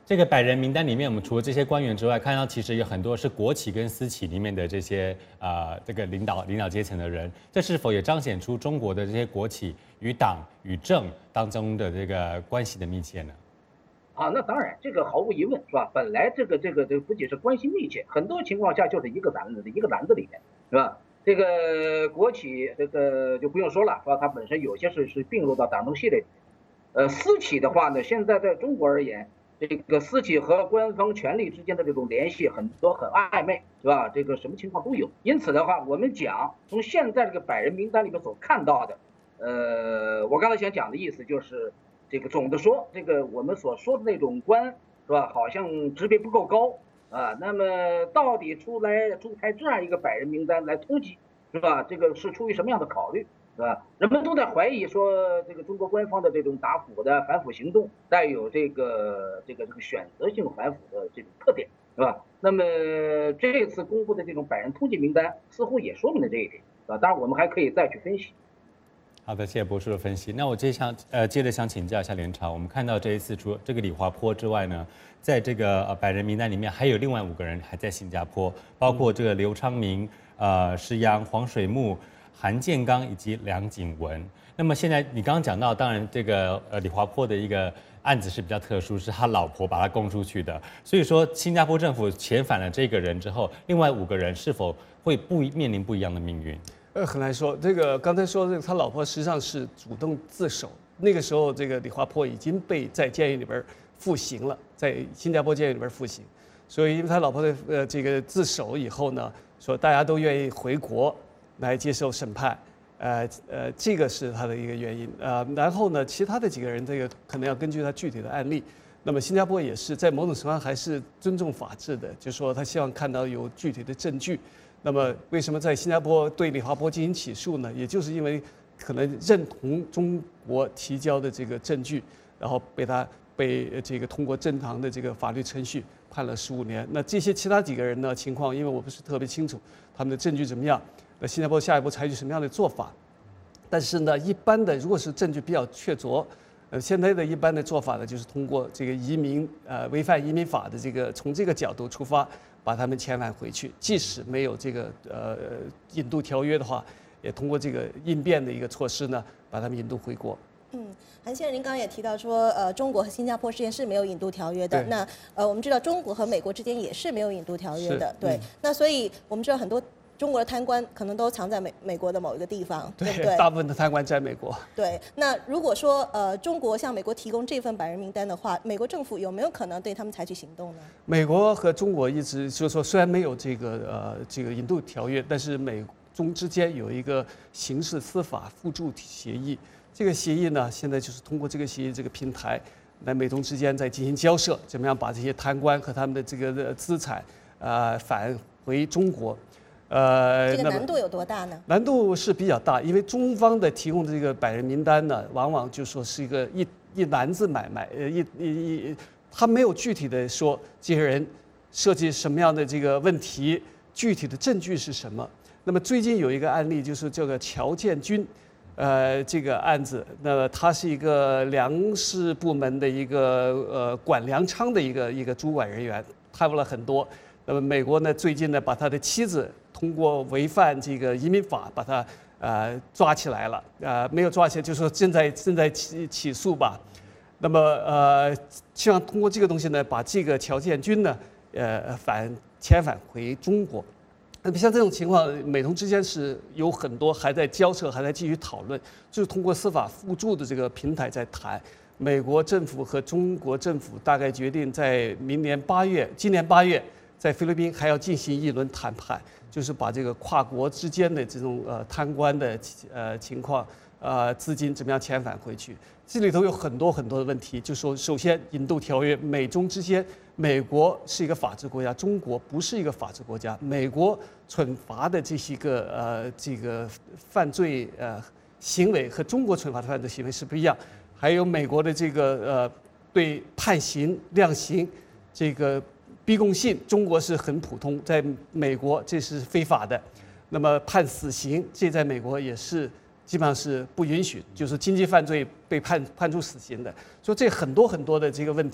[SPEAKER 13] 这个百人名单里面，我们除了这些官员之外，看到其实有很多是国企跟私企里面的这些啊、呃、这个领导领导阶层的人，这是否也彰显出中国的这些国企与党与政当中的这个关系的密切呢？
[SPEAKER 14] 啊，那当然，这个毫无疑问，是吧？本来这个这个这个不仅是关系密切，很多情况下就是一个篮子一个篮子里面，是吧？这个国企这个就不用说了，是吧？它本身有些是是并入到党中系列。呃，私企的话呢，现在在中国而言，这个私企和官方权力之间的这种联系很多很暧昧，是吧？这个什么情况都有。因此的话，我们讲从现在这个百人名单里面所看到的，呃，我刚才想讲的意思就是，这个总的说，这个我们所说的那种官，是吧？好像级别不够高啊。那么到底出来出台这样一个百人名单来通缉，是吧？这个是出于什么样的考虑？是吧？人们都在怀疑说，这个中国官方的这种打腐的反腐行动带有这个这个这个选择性反腐的这种特点，是吧？那么这次公布的这种百人通缉名单似乎也说明了这一点，啊，当然我们还可以再去分析。
[SPEAKER 13] 好的，谢谢博士的分析。那我接想呃接着想请教一下连朝，我们看到这一次除了这个李华波之外呢，在这个呃百人名单里面还有另外五个人还在新加坡，包括这个刘昌明、呃石洋、黄水木、韩建刚以及梁景文。那么现在你刚刚讲到，当然这个呃李华波的一个案子是比较特殊，是他老婆把他供出去的。所以说，新加坡政府遣返了这个人之后，另外五个人是否会不面临不一样的命运？
[SPEAKER 15] 呃，很难说。这个刚才说这个他老婆实际上是主动自首，那个时候这个李华波已经被在监狱里边服刑了，在新加坡监狱里边服刑。所以因为他老婆的呃这个自首以后呢，说大家都愿意回国来接受审判，呃呃，这个是他的一个原因啊、呃。然后呢，其他的几个人，这个可能要根据他具体的案例。那么新加坡也是在某种程度上还是尊重法治的，就是说他希望看到有具体的证据。那么为什么在新加坡对李华波进行起诉呢？也就是因为可能认同中国提交的这个证据，然后被他被这个通过正常的这个法律程序判了十五年。那这些其他几个人呢情况，因为我不是特别清楚他们的证据怎么样。那新加坡下一步采取什么样的做法？但是呢，一般的如果是证据比较确凿，呃，现在的一般的做法呢，就是通过这个移民呃违反移民法的这个从这个角度出发，把他们遣返回去。即使没有这个呃引渡条约的话，也通过这个应变的一个措施呢，把他们引渡回国。
[SPEAKER 12] 嗯，韩先生，您刚刚也提到说，呃，中国和新加坡之间是没有引渡条约的。那呃，我们知道中国和美国之间也是没有引渡条约的。对、嗯，那所以我们知道很多中国的贪官可能都藏在美美国的某一个地方， 对, 对不对？
[SPEAKER 15] 大部分的贪官在美国。
[SPEAKER 12] 对，那如果说呃中国向美国提供这份百人名单的话，美国政府有没有可能对他们采取行动呢？
[SPEAKER 15] 美国和中国一直就是说，虽然没有这个呃这个引渡条约，但是美中之间有一个刑事司法互助协议。这个协议呢，现在就是通过这个协议这个平台，来美中之间在进行交涉，怎么样把这些贪官和他们的这个资产呃返回中国。
[SPEAKER 12] 呃，这个难度有多大呢？
[SPEAKER 15] 难度是比较大，因为中方的提供的这个百人名单呢，往往就说是一个一一篮子买卖，呃，一一一，他没有具体的说这些人涉及什么样的这个问题，具体的证据是什么。那么最近有一个案例，就是这个乔建军，呃，这个案子，那他是一个粮食部门的一个呃管粮仓的一个一个主管人员，贪污了很多。那么美国呢，最近呢，把他的妻子通过违反这个移民法，把他呃抓起来了，呃没有抓起来，就是说正在正在起起诉吧。那么呃，希望通过这个东西呢，把这个乔建军呢，呃返遣返回中国。那么像这种情况，美中之间是有很多还在交涉，还在继续讨论，就是通过司法互助的这个平台在谈。美国政府和中国政府大概决定在明年八月，今年八月。在菲律宾还要进行一轮谈判，就是把这个跨国之间的这种呃贪官的呃情况，呃资金怎么样遣返回去？这里头有很多很多的问题。就说首先引渡条约，美中之间，美国是一个法治国家，中国不是一个法治国家。美国惩罚的这些个呃这个犯罪呃行为和中国惩罚的犯罪行为是不一样。还有美国的这个呃对判刑量刑这个。逼供信，中国是很普通，在美国这是非法的。那么判死刑，这在美国也是基本上是不允许，就是经济犯罪被判判处死刑的。所以这很多很多的这个问题，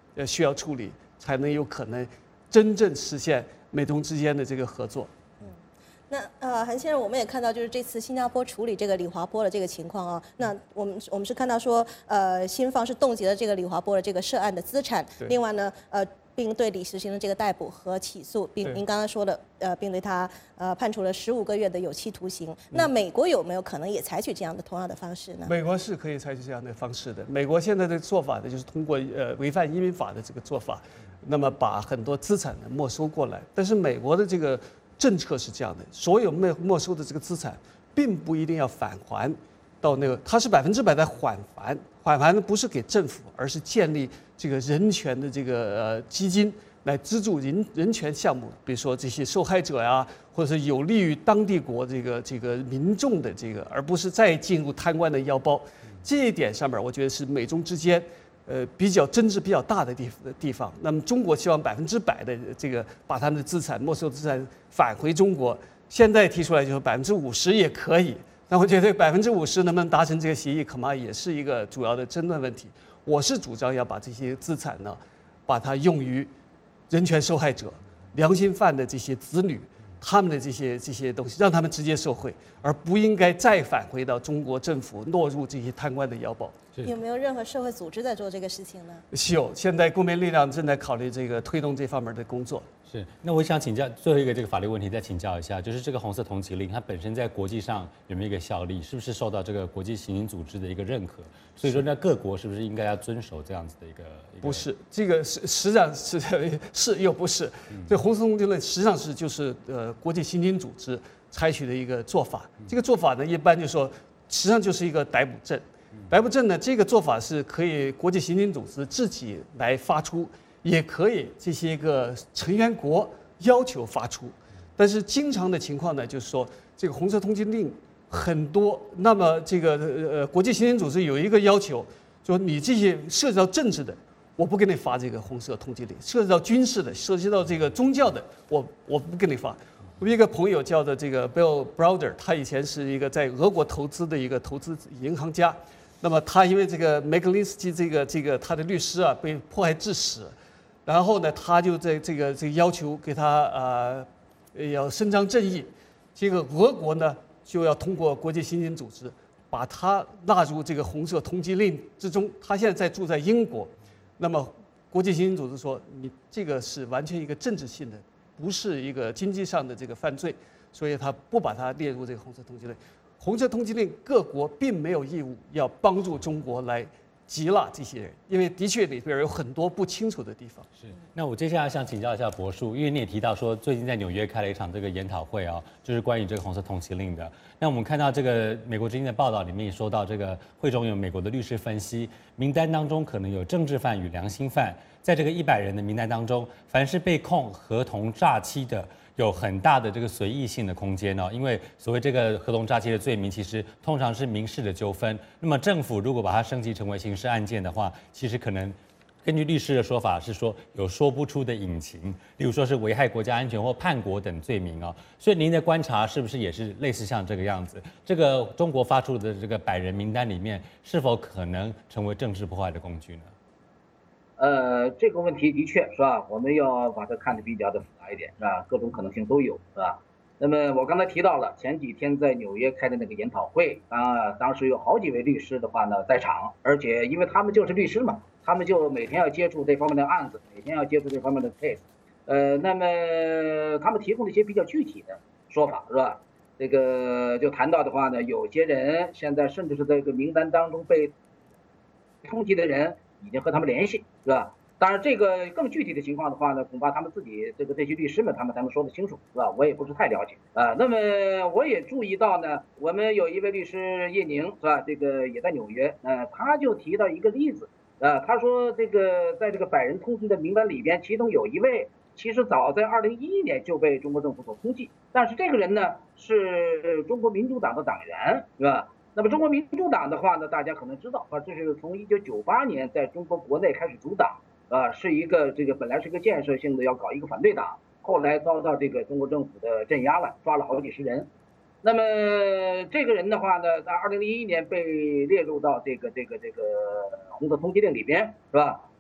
[SPEAKER 15] 呃需要处理，才能有可能真正实现美中之间的这个合作。
[SPEAKER 12] 那呃，韩先生，我们也看到，就是这次新加坡处理这个李华波的这个情况啊，那我们我们是看到说，呃，新方是冻结了这个李华波的这个涉案的资产，另外呢，呃，并对李实行了这个逮捕和起诉，并您刚刚说的，呃，并对他呃判处了十五个月的有期徒刑。那美国有没有可能也采取这样的同样的方式呢？
[SPEAKER 15] 美国是可以采取这样的方式的。美国现在的做法呢，就是通过呃违反移民法的这个做法，那么把很多资产呢没收过来。但是美国的这个政策是这样的，所有没没收的这个资产，并不一定要返还到那个，它是百分之百的缓还，缓还呢不是给政府，而是建立这个人权的这个呃基金来资助人人权项目，比如说这些受害者呀，或者是有利于当地国这个这个民众的这个，而不是再进入贪官的腰包。这一点上面，我觉得是美中之间呃比较争执比较大的地地方。那么中国希望百分之百的这个把他们的资产没收资产返回中国，现在提出来就是百分之五十也可以。那我觉得百分之五十能不能达成这个协议，恐怕也是一个主要的争论问题。我是主张要把这些资产呢，把它用于人权受害者、良心犯的这些子女，他们的这些这些东西，让他们直接受惠，而不应该再返回到中国政府落入这些贪官的腰包。
[SPEAKER 12] 有没有任何社会组织在做这个事情呢？
[SPEAKER 15] 有，现在公民力量正在考虑这个推动这方面的工作。
[SPEAKER 13] 是，那我想请教最后一个这个法律问题，再请教一下，就是这个红色通缉令，它本身在国际上有没有一个效力？是不是受到这个国际刑警组织的一个认可？所以说，那各国是不是应该要遵守这样子的一个？一个
[SPEAKER 15] 不是，这个实实际上是是又不是。这红色通缉令实际上是就是呃国际刑警组织采取的一个做法。这个做法呢，一般就说实际上就是一个逮捕证。逮捕证呢，这个做法是可以国际刑警组织自己来发出，也可以这些个成员国要求发出。但是经常的情况呢，就是说这个红色通缉令很多，那么这个呃国际刑警组织有一个要求，说你这些涉及到政治的，我不给你发这个红色通缉令；涉及到军事的，涉及到这个宗教的，我我不给你发。我有一个朋友叫做这个 Bill Browder， 他以前是一个在俄国投资的一个投资银行家。那么他因为这个梅格林斯基这个这个他的律师啊被迫害致死，然后呢他就在这个这个要求给他呃要伸张正义，这个俄国呢就要通过国际刑警组织把他纳入这个红色通缉令之中。他现在在住在英国，那么国际刑警组织说你这个是完全一个政治性的，不是一个经济上的这个犯罪，所以他不把它列入这个红色通缉令。红色通缉令，各国并没有义务要帮助中国来缉拿这些人，因为的确里边有很多不清楚的地方。
[SPEAKER 13] 是，那我接下来想请教一下柏树，因为你也提到说，最近在纽约开了一场这个研讨会啊，就是关于这个红色通缉令的。那我们看到这个美国之音的报道里面也说到，这个会中有美国的律师分析，名单当中可能有政治犯与良心犯，在这个一百人的名单当中，凡是被控合同诈欺的，有很大的这个随意性的空间哦，因为所谓这个合同诈欺的罪名，其实通常是民事的纠纷。那么政府如果把它升级成为刑事案件的话，其实可能根据律师的说法是说有说不出的隐情，例如说是危害国家安全或叛国等罪名哦。所以您的观察是不是也是类似像这个样子？这个中国发出的这个百人名单里面，是否可能成为政治破坏的工具呢？
[SPEAKER 14] 呃，这个问题的确是吧，我们要把它看得比较的复杂一点，是吧？各种可能性都有，是吧？那么我刚才提到了前几天在纽约开的那个研讨会啊，当时有好几位律师的话呢在场，而且因为他们就是律师嘛，他们就每天要接触这方面的案子，每天要接触这方面的 case， 呃，那么他们提供了一些比较具体的说法，是吧？这个就谈到的话呢，有些人现在甚至是在这个名单当中被通缉的人已经和他们联系，是吧？当然，这个更具体的情况的话呢，恐怕他们自己这个这些律师们他们才能说得清楚，是吧？我也不是太了解啊。那么我也注意到呢，我们有一位律师叶宁，是吧？这个也在纽约，呃，他就提到一个例子，啊，他说这个在这个百人通缉的名单里边，其中有一位其实早在二零一一年就被中国政府所通缉，但是这个人呢是中国民主党的党员，是吧？那么中国民主党的话呢，大家可能知道啊，这是从一九九八年在中国国内开始组党。啊，是一个这个本来是一个建设性的要搞一个反对党，后来遭到这个中国政府的镇压了，抓了好几十人。那么这个人的话呢，在二零零一年被列入到这个这个这个红色通缉令里边，是吧？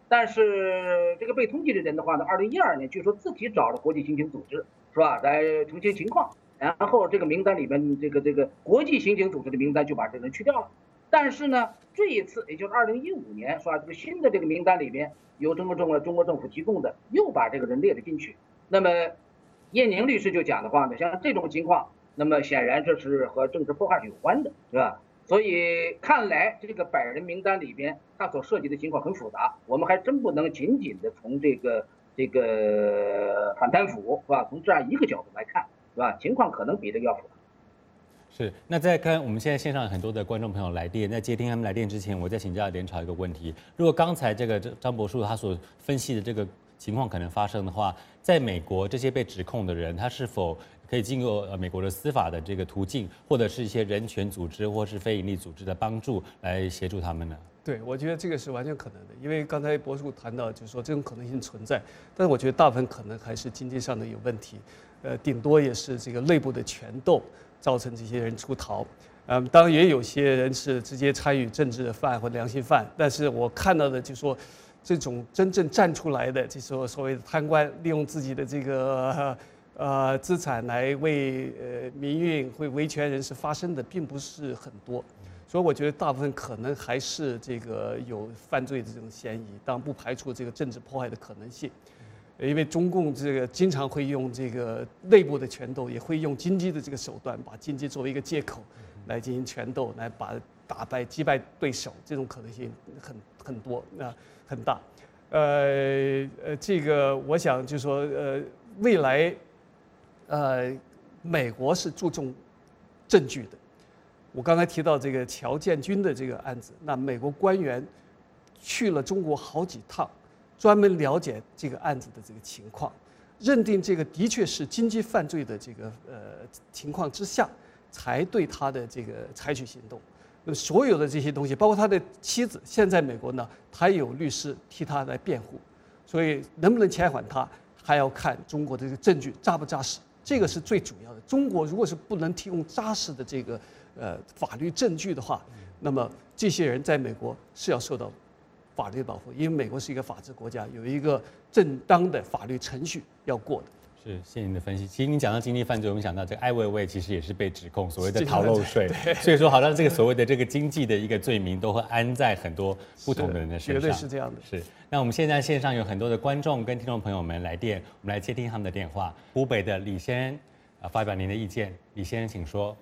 [SPEAKER 14] 但是这个被通缉的人的话呢，二零一二年据说自己找了国际刑警组织，是吧，来澄清情况，然后这个名单里面这个这个国际刑警组织的名单就把这个人去掉了。但是呢，这一次也就是二零一五年，是吧，这个新的这个名单里面由中国政府中国政府提供的，又把这个人列了进去。那么叶宁律师就讲的话呢，像这种情况，那么显然这是和政治迫害是有关的，是吧？所以看来这个百人名单里边，它所涉及的情况很复杂，我们还真不能仅仅的从这个这个反贪腐，是吧？从这样一个角度来看，是吧？情况可能比这个要复杂。
[SPEAKER 13] 是，那在看我们现在线上很多的观众朋友来电，在接听他们来电之前，我再请教联朝一个问题：如果刚才这个张博树他所分析的这个情况可能发生的话，在美国这些被指控的人，他是否可以经过呃美国的司法的这个途径，或者是一些人权组织或是非营利组织的帮助来协助他们呢？
[SPEAKER 15] 对，我觉得这个是完全可能的，因为刚才博士谈到，就是说这种可能性存在，但是我觉得大部分可能还是经济上的有问题，呃，顶多也是这个内部的权斗造成这些人出逃。嗯，当然也有些人是直接参与政治犯或良心犯，但是我看到的就是说，这种真正站出来的，就是说所谓的贪官，利用自己的这个呃资产来为呃民运、为维权人士发声的，并不是很多。所以我觉得大部分可能还是这个有犯罪的这种嫌疑，当然不排除这个政治迫害的可能性。因为中共这个经常会用这个内部的权斗，也会用经济的这个手段，把经济作为一个借口来进行权斗，来把打败击败对手，这种可能性很很多啊很大。呃呃，这个我想就是说呃未来呃美国是注重证据的。我刚才提到这个乔建军的这个案子，那美国官员去了中国好几趟，专门了解这个案子的这个情况，认定这个的确是经济犯罪的这个呃情况之下，才对他的这个采取行动。那么所有的这些东西，包括他的妻子，现在美国呢，他有律师替他来辩护，所以能不能遣返他，还要看中国的这个证据扎不扎实，这个是最主要的。中国如果是不能提供扎实的这个呃法律证据的话，那么这些人在美国是要受到法律保护，因为美国是一个法治国家，有一个正当的法律程序要过的。
[SPEAKER 13] 是，谢谢您的分析。其实您讲到经济犯罪，我们想到这个艾未未其实也是被指控所谓的逃漏税，所以说好像这个所谓的这个经济的一个罪名都会安在很多不同的人的身上，
[SPEAKER 15] 绝对是这样的。
[SPEAKER 13] 是。那我们现在线上有很多的观众跟听众朋友们来电，我们来接听他们的电话。湖北的李先生啊，发表您的意见。李先生，请说。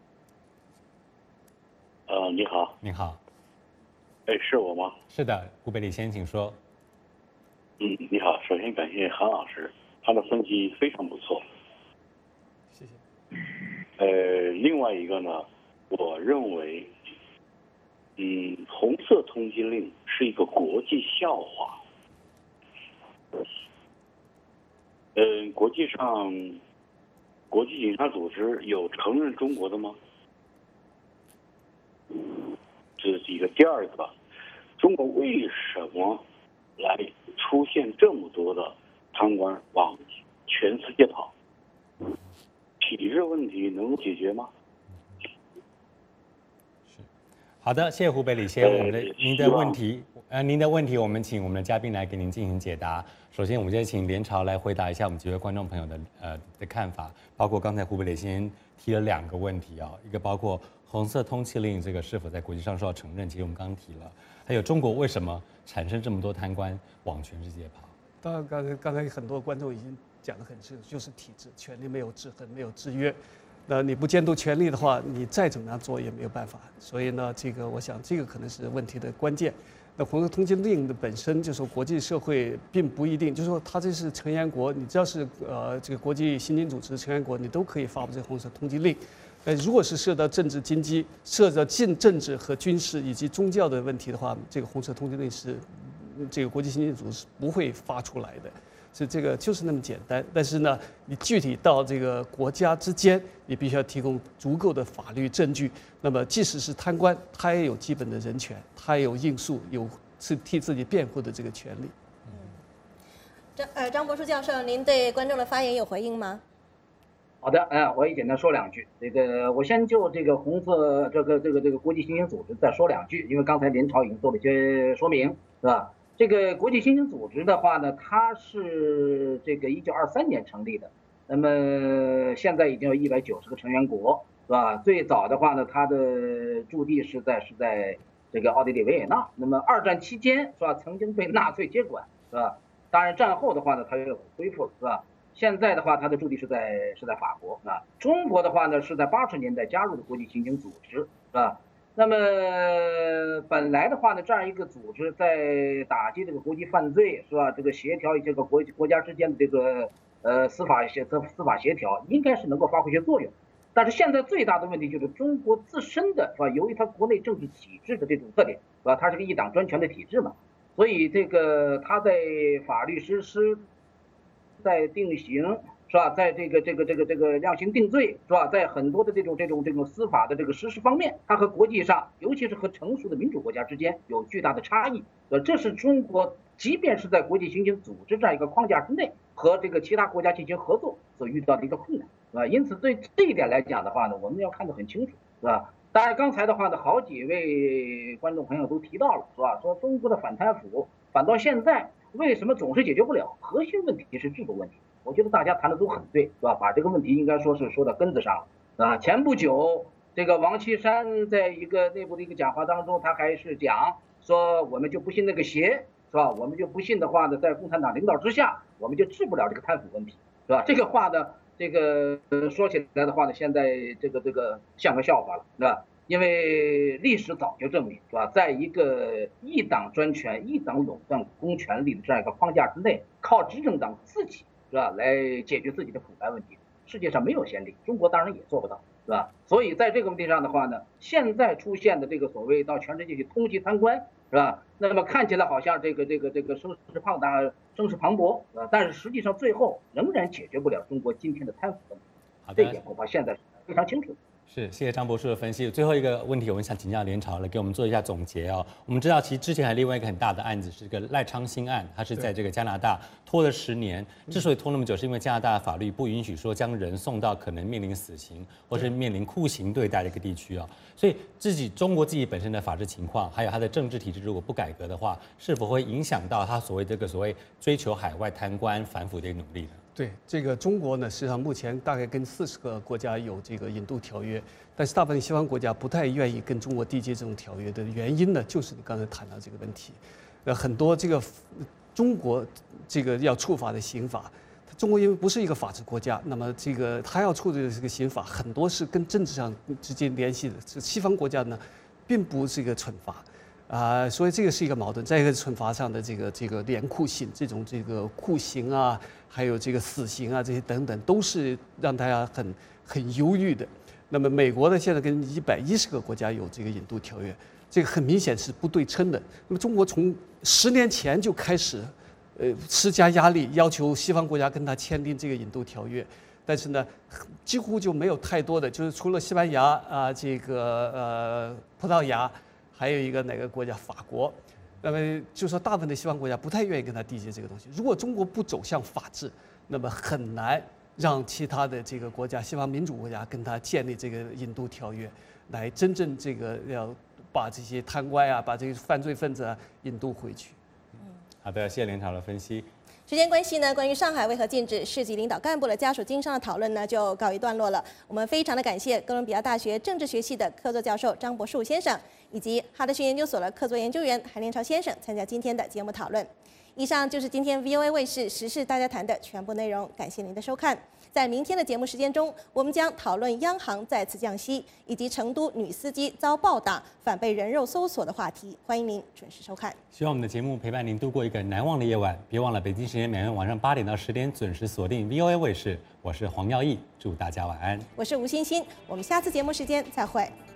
[SPEAKER 16] 呃，你好。
[SPEAKER 13] 你好。
[SPEAKER 16] 哎，是我吗？
[SPEAKER 13] 是的，湖北李先生，请说。
[SPEAKER 16] 嗯，你好。首先感谢韩老师，他的分析非常不错。
[SPEAKER 15] 谢谢。
[SPEAKER 16] 呃，另外一个呢，我认为，嗯，红色通缉令是一个国际笑话。嗯、呃，国际上，国际警察组织有承认中国的吗？这是一个。第二个，中国为什么来出现这么多的贪官往全世界跑？体制问题能解决吗？
[SPEAKER 13] 是，好的，谢谢湖北李先生，我们的您的问题，呃，您的问题我们请我们的嘉宾来给您进行解答。首先，我们先请联朝来回答一下我们几位观众朋友的呃的看法，包括刚才湖北李先生提了两个问题啊，一个包括红色通缉令这个是否在国际上受到承认，其实我们刚刚提了，还有中国为什么产生这么多贪官往全世界跑？
[SPEAKER 15] 当然，刚才刚才很多观众已经讲得很清楚，就是体制，权力没有制衡，没有制约。那你不监督权力的话，你再怎么样做也没有办法。所以呢，这个我想这个可能是问题的关键。那红色通缉令的本身就是说国际社会并不一定，就是说它这是成员国，你只要是呃这个国际刑警组织成员国，你都可以发布这个红色通缉令。呃，如果是涉及到政治、经济、涉及到政政治和军事以及宗教的问题的话，这个红色通缉令是这个国际刑警组织是不会发出来的。是这个就是那么简单，但是呢，你具体到这个国家之间，你必须要提供足够的法律证据。那么，即使是贪官，他也有基本的人权，他也有应诉、有是替自己辩护的这个权利。
[SPEAKER 12] 嗯，张呃张博树教授，您对观众的发言有回应吗？
[SPEAKER 14] 好的，嗯，我也简单说两句。这个我先就这个红色这个这个这个国际刑警组织再说两句，因为刚才联朝已经做了一些说明，是吧？ 这个国际刑警组织的话呢，它是这个一九二三年成立的，那么现在已经有一百九十个成员国，是吧？最早的话呢，它的驻地是在是在这个奥地利维也纳。那么二战期间，是吧？曾经被纳粹接管，是吧？当然战后的话呢，它又恢复了，是吧？现在的话，它的驻地是在是在法国啊。中国的话呢，是在八十年代加入的国际刑警组织，是吧？那么本来的话呢，这样一个组织在打击这个国际犯罪，是吧？这个协调这个国国家之间的这个呃司法协司司法协调，应该是能够发挥一些作用。但是现在最大的问题就是中国自身的，是吧？由于它国内政治体制的这种特点，是吧？它是个一党专权的体制嘛，所以这个它在法律实施、在定刑，是吧？在这个这个这个这个量刑定罪，是吧？在很多的这种这种这种司法的这个实施方面，它和国际上，尤其是和成熟的民主国家之间有巨大的差异。呃，这是中国即便是在国际刑警组织这样一个框架之内，和这个其他国家进行合作所遇到的一个困难，是吧？因此对这一点来讲的话呢，我们要看得很清楚，是吧？当然刚才的话呢，好几位观众朋友都提到了，是吧？说中国的反贪腐反到现在为什么总是解决不了？核心问题是制度问题。我觉得大家谈的都很对，是吧？把这个问题应该说是说到根子上了，啊。前不久，这个王岐山在一个内部的一个讲话当中，他还是讲说我们就不信那个邪，是吧？我们就不信的话呢，在共产党领导之下，我们就治不了这个贪腐问题，是吧？这个话呢，这个说起来的话呢，现在这个这个像个笑话了，是吧？因为历史早就证明，是吧？在一个一党专权、一党垄断公权力的这样一个框架之内，靠执政党自己，是吧，来解决自己的腐败问题，世界上没有先例，中国当然也做不到，是吧？所以在这个问题上的话呢，现在出现的这个所谓到全世界去通缉贪官，是吧？那么看起来好像这个这个这个声势浩大、声势磅礴，啊，但是实际上最后仍然解决不了中国今天的贪腐问题。
[SPEAKER 13] 好的，
[SPEAKER 14] 这一点恐怕现在非常清楚。
[SPEAKER 13] 是，谢谢张博士的分析。最后一个问题，我们想请教联朝来给我们做一下总结哦。我们知道，其实之前还有另外一个很大的案子，是这个赖昌星案，它是在这个加拿大拖了十年。之所以拖那么久，是因为加拿大的法律不允许说将人送到可能面临死刑或是面临酷刑对待的一个地区哦。所以自己中国自己本身的法治情况，还有它的政治体制，如果不改革的话，是否会影响到它所谓这个所谓追求海外贪官反腐的努力呢？
[SPEAKER 15] 对，这个中国呢，实际上目前大概跟四十个国家有这个引渡条约，但是大部分西方国家不太愿意跟中国缔结这种条约的原因呢，就是你刚才谈到这个问题，呃，很多这个中国这个要触发的刑法，中国因为不是一个法治国家，那么这个他要处理的这个刑法很多是跟政治上直接联系的，这西方国家呢，并不是一个惩罚。啊、呃，所以这个是一个矛盾。再一个，惩罚上的这个这个严酷性，这种这个酷刑啊，还有这个死刑啊，这些等等，都是让大家很很忧虑的。那么美国呢，现在跟一百一十个国家有这个引渡条约，这个很明显是不对称的。那么中国从十年前就开始，呃，施加压力，要求西方国家跟他签订这个引渡条约。但是呢，几乎就没有太多的，就是除了西班牙啊、呃，这个呃葡萄牙。还有一个哪个国家？法国，那么就说大部分的西方国家不太愿意跟他缔结这个东西。如果中国不走向法治，那么很难让其他的这个国家，西方民主国家跟他建立这个引渡条约，来真正这个要把这些贪官啊，把这个犯罪分子啊引渡回去。
[SPEAKER 13] 好的，谢谢联朝的分析。
[SPEAKER 12] 时间关系呢，关于上海为何禁止市级领导干部的家属经商的讨论呢，就告一段落了。我们非常的感谢哥伦比亚大学政治学系的客座教授张博树先生，以及哈德逊研究所的客座研究员韩连朝先生参加今天的节目讨论。以上就是今天 V O A 卫视时事大家谈的全部内容，感谢您的收看。在明天的节目时间中，我们将讨论央行再次降息，以及成都女司机遭暴打反被人肉搜索的话题。欢迎您准时收看。
[SPEAKER 13] 希望我们的节目陪伴您度过一个难忘的夜晚。别忘了北京时间每天晚上八点到十点准时锁定 V O A 卫视。我是黄耀义，祝大家晚安。
[SPEAKER 12] 我是吴欣欣，我们下次节目时间再会。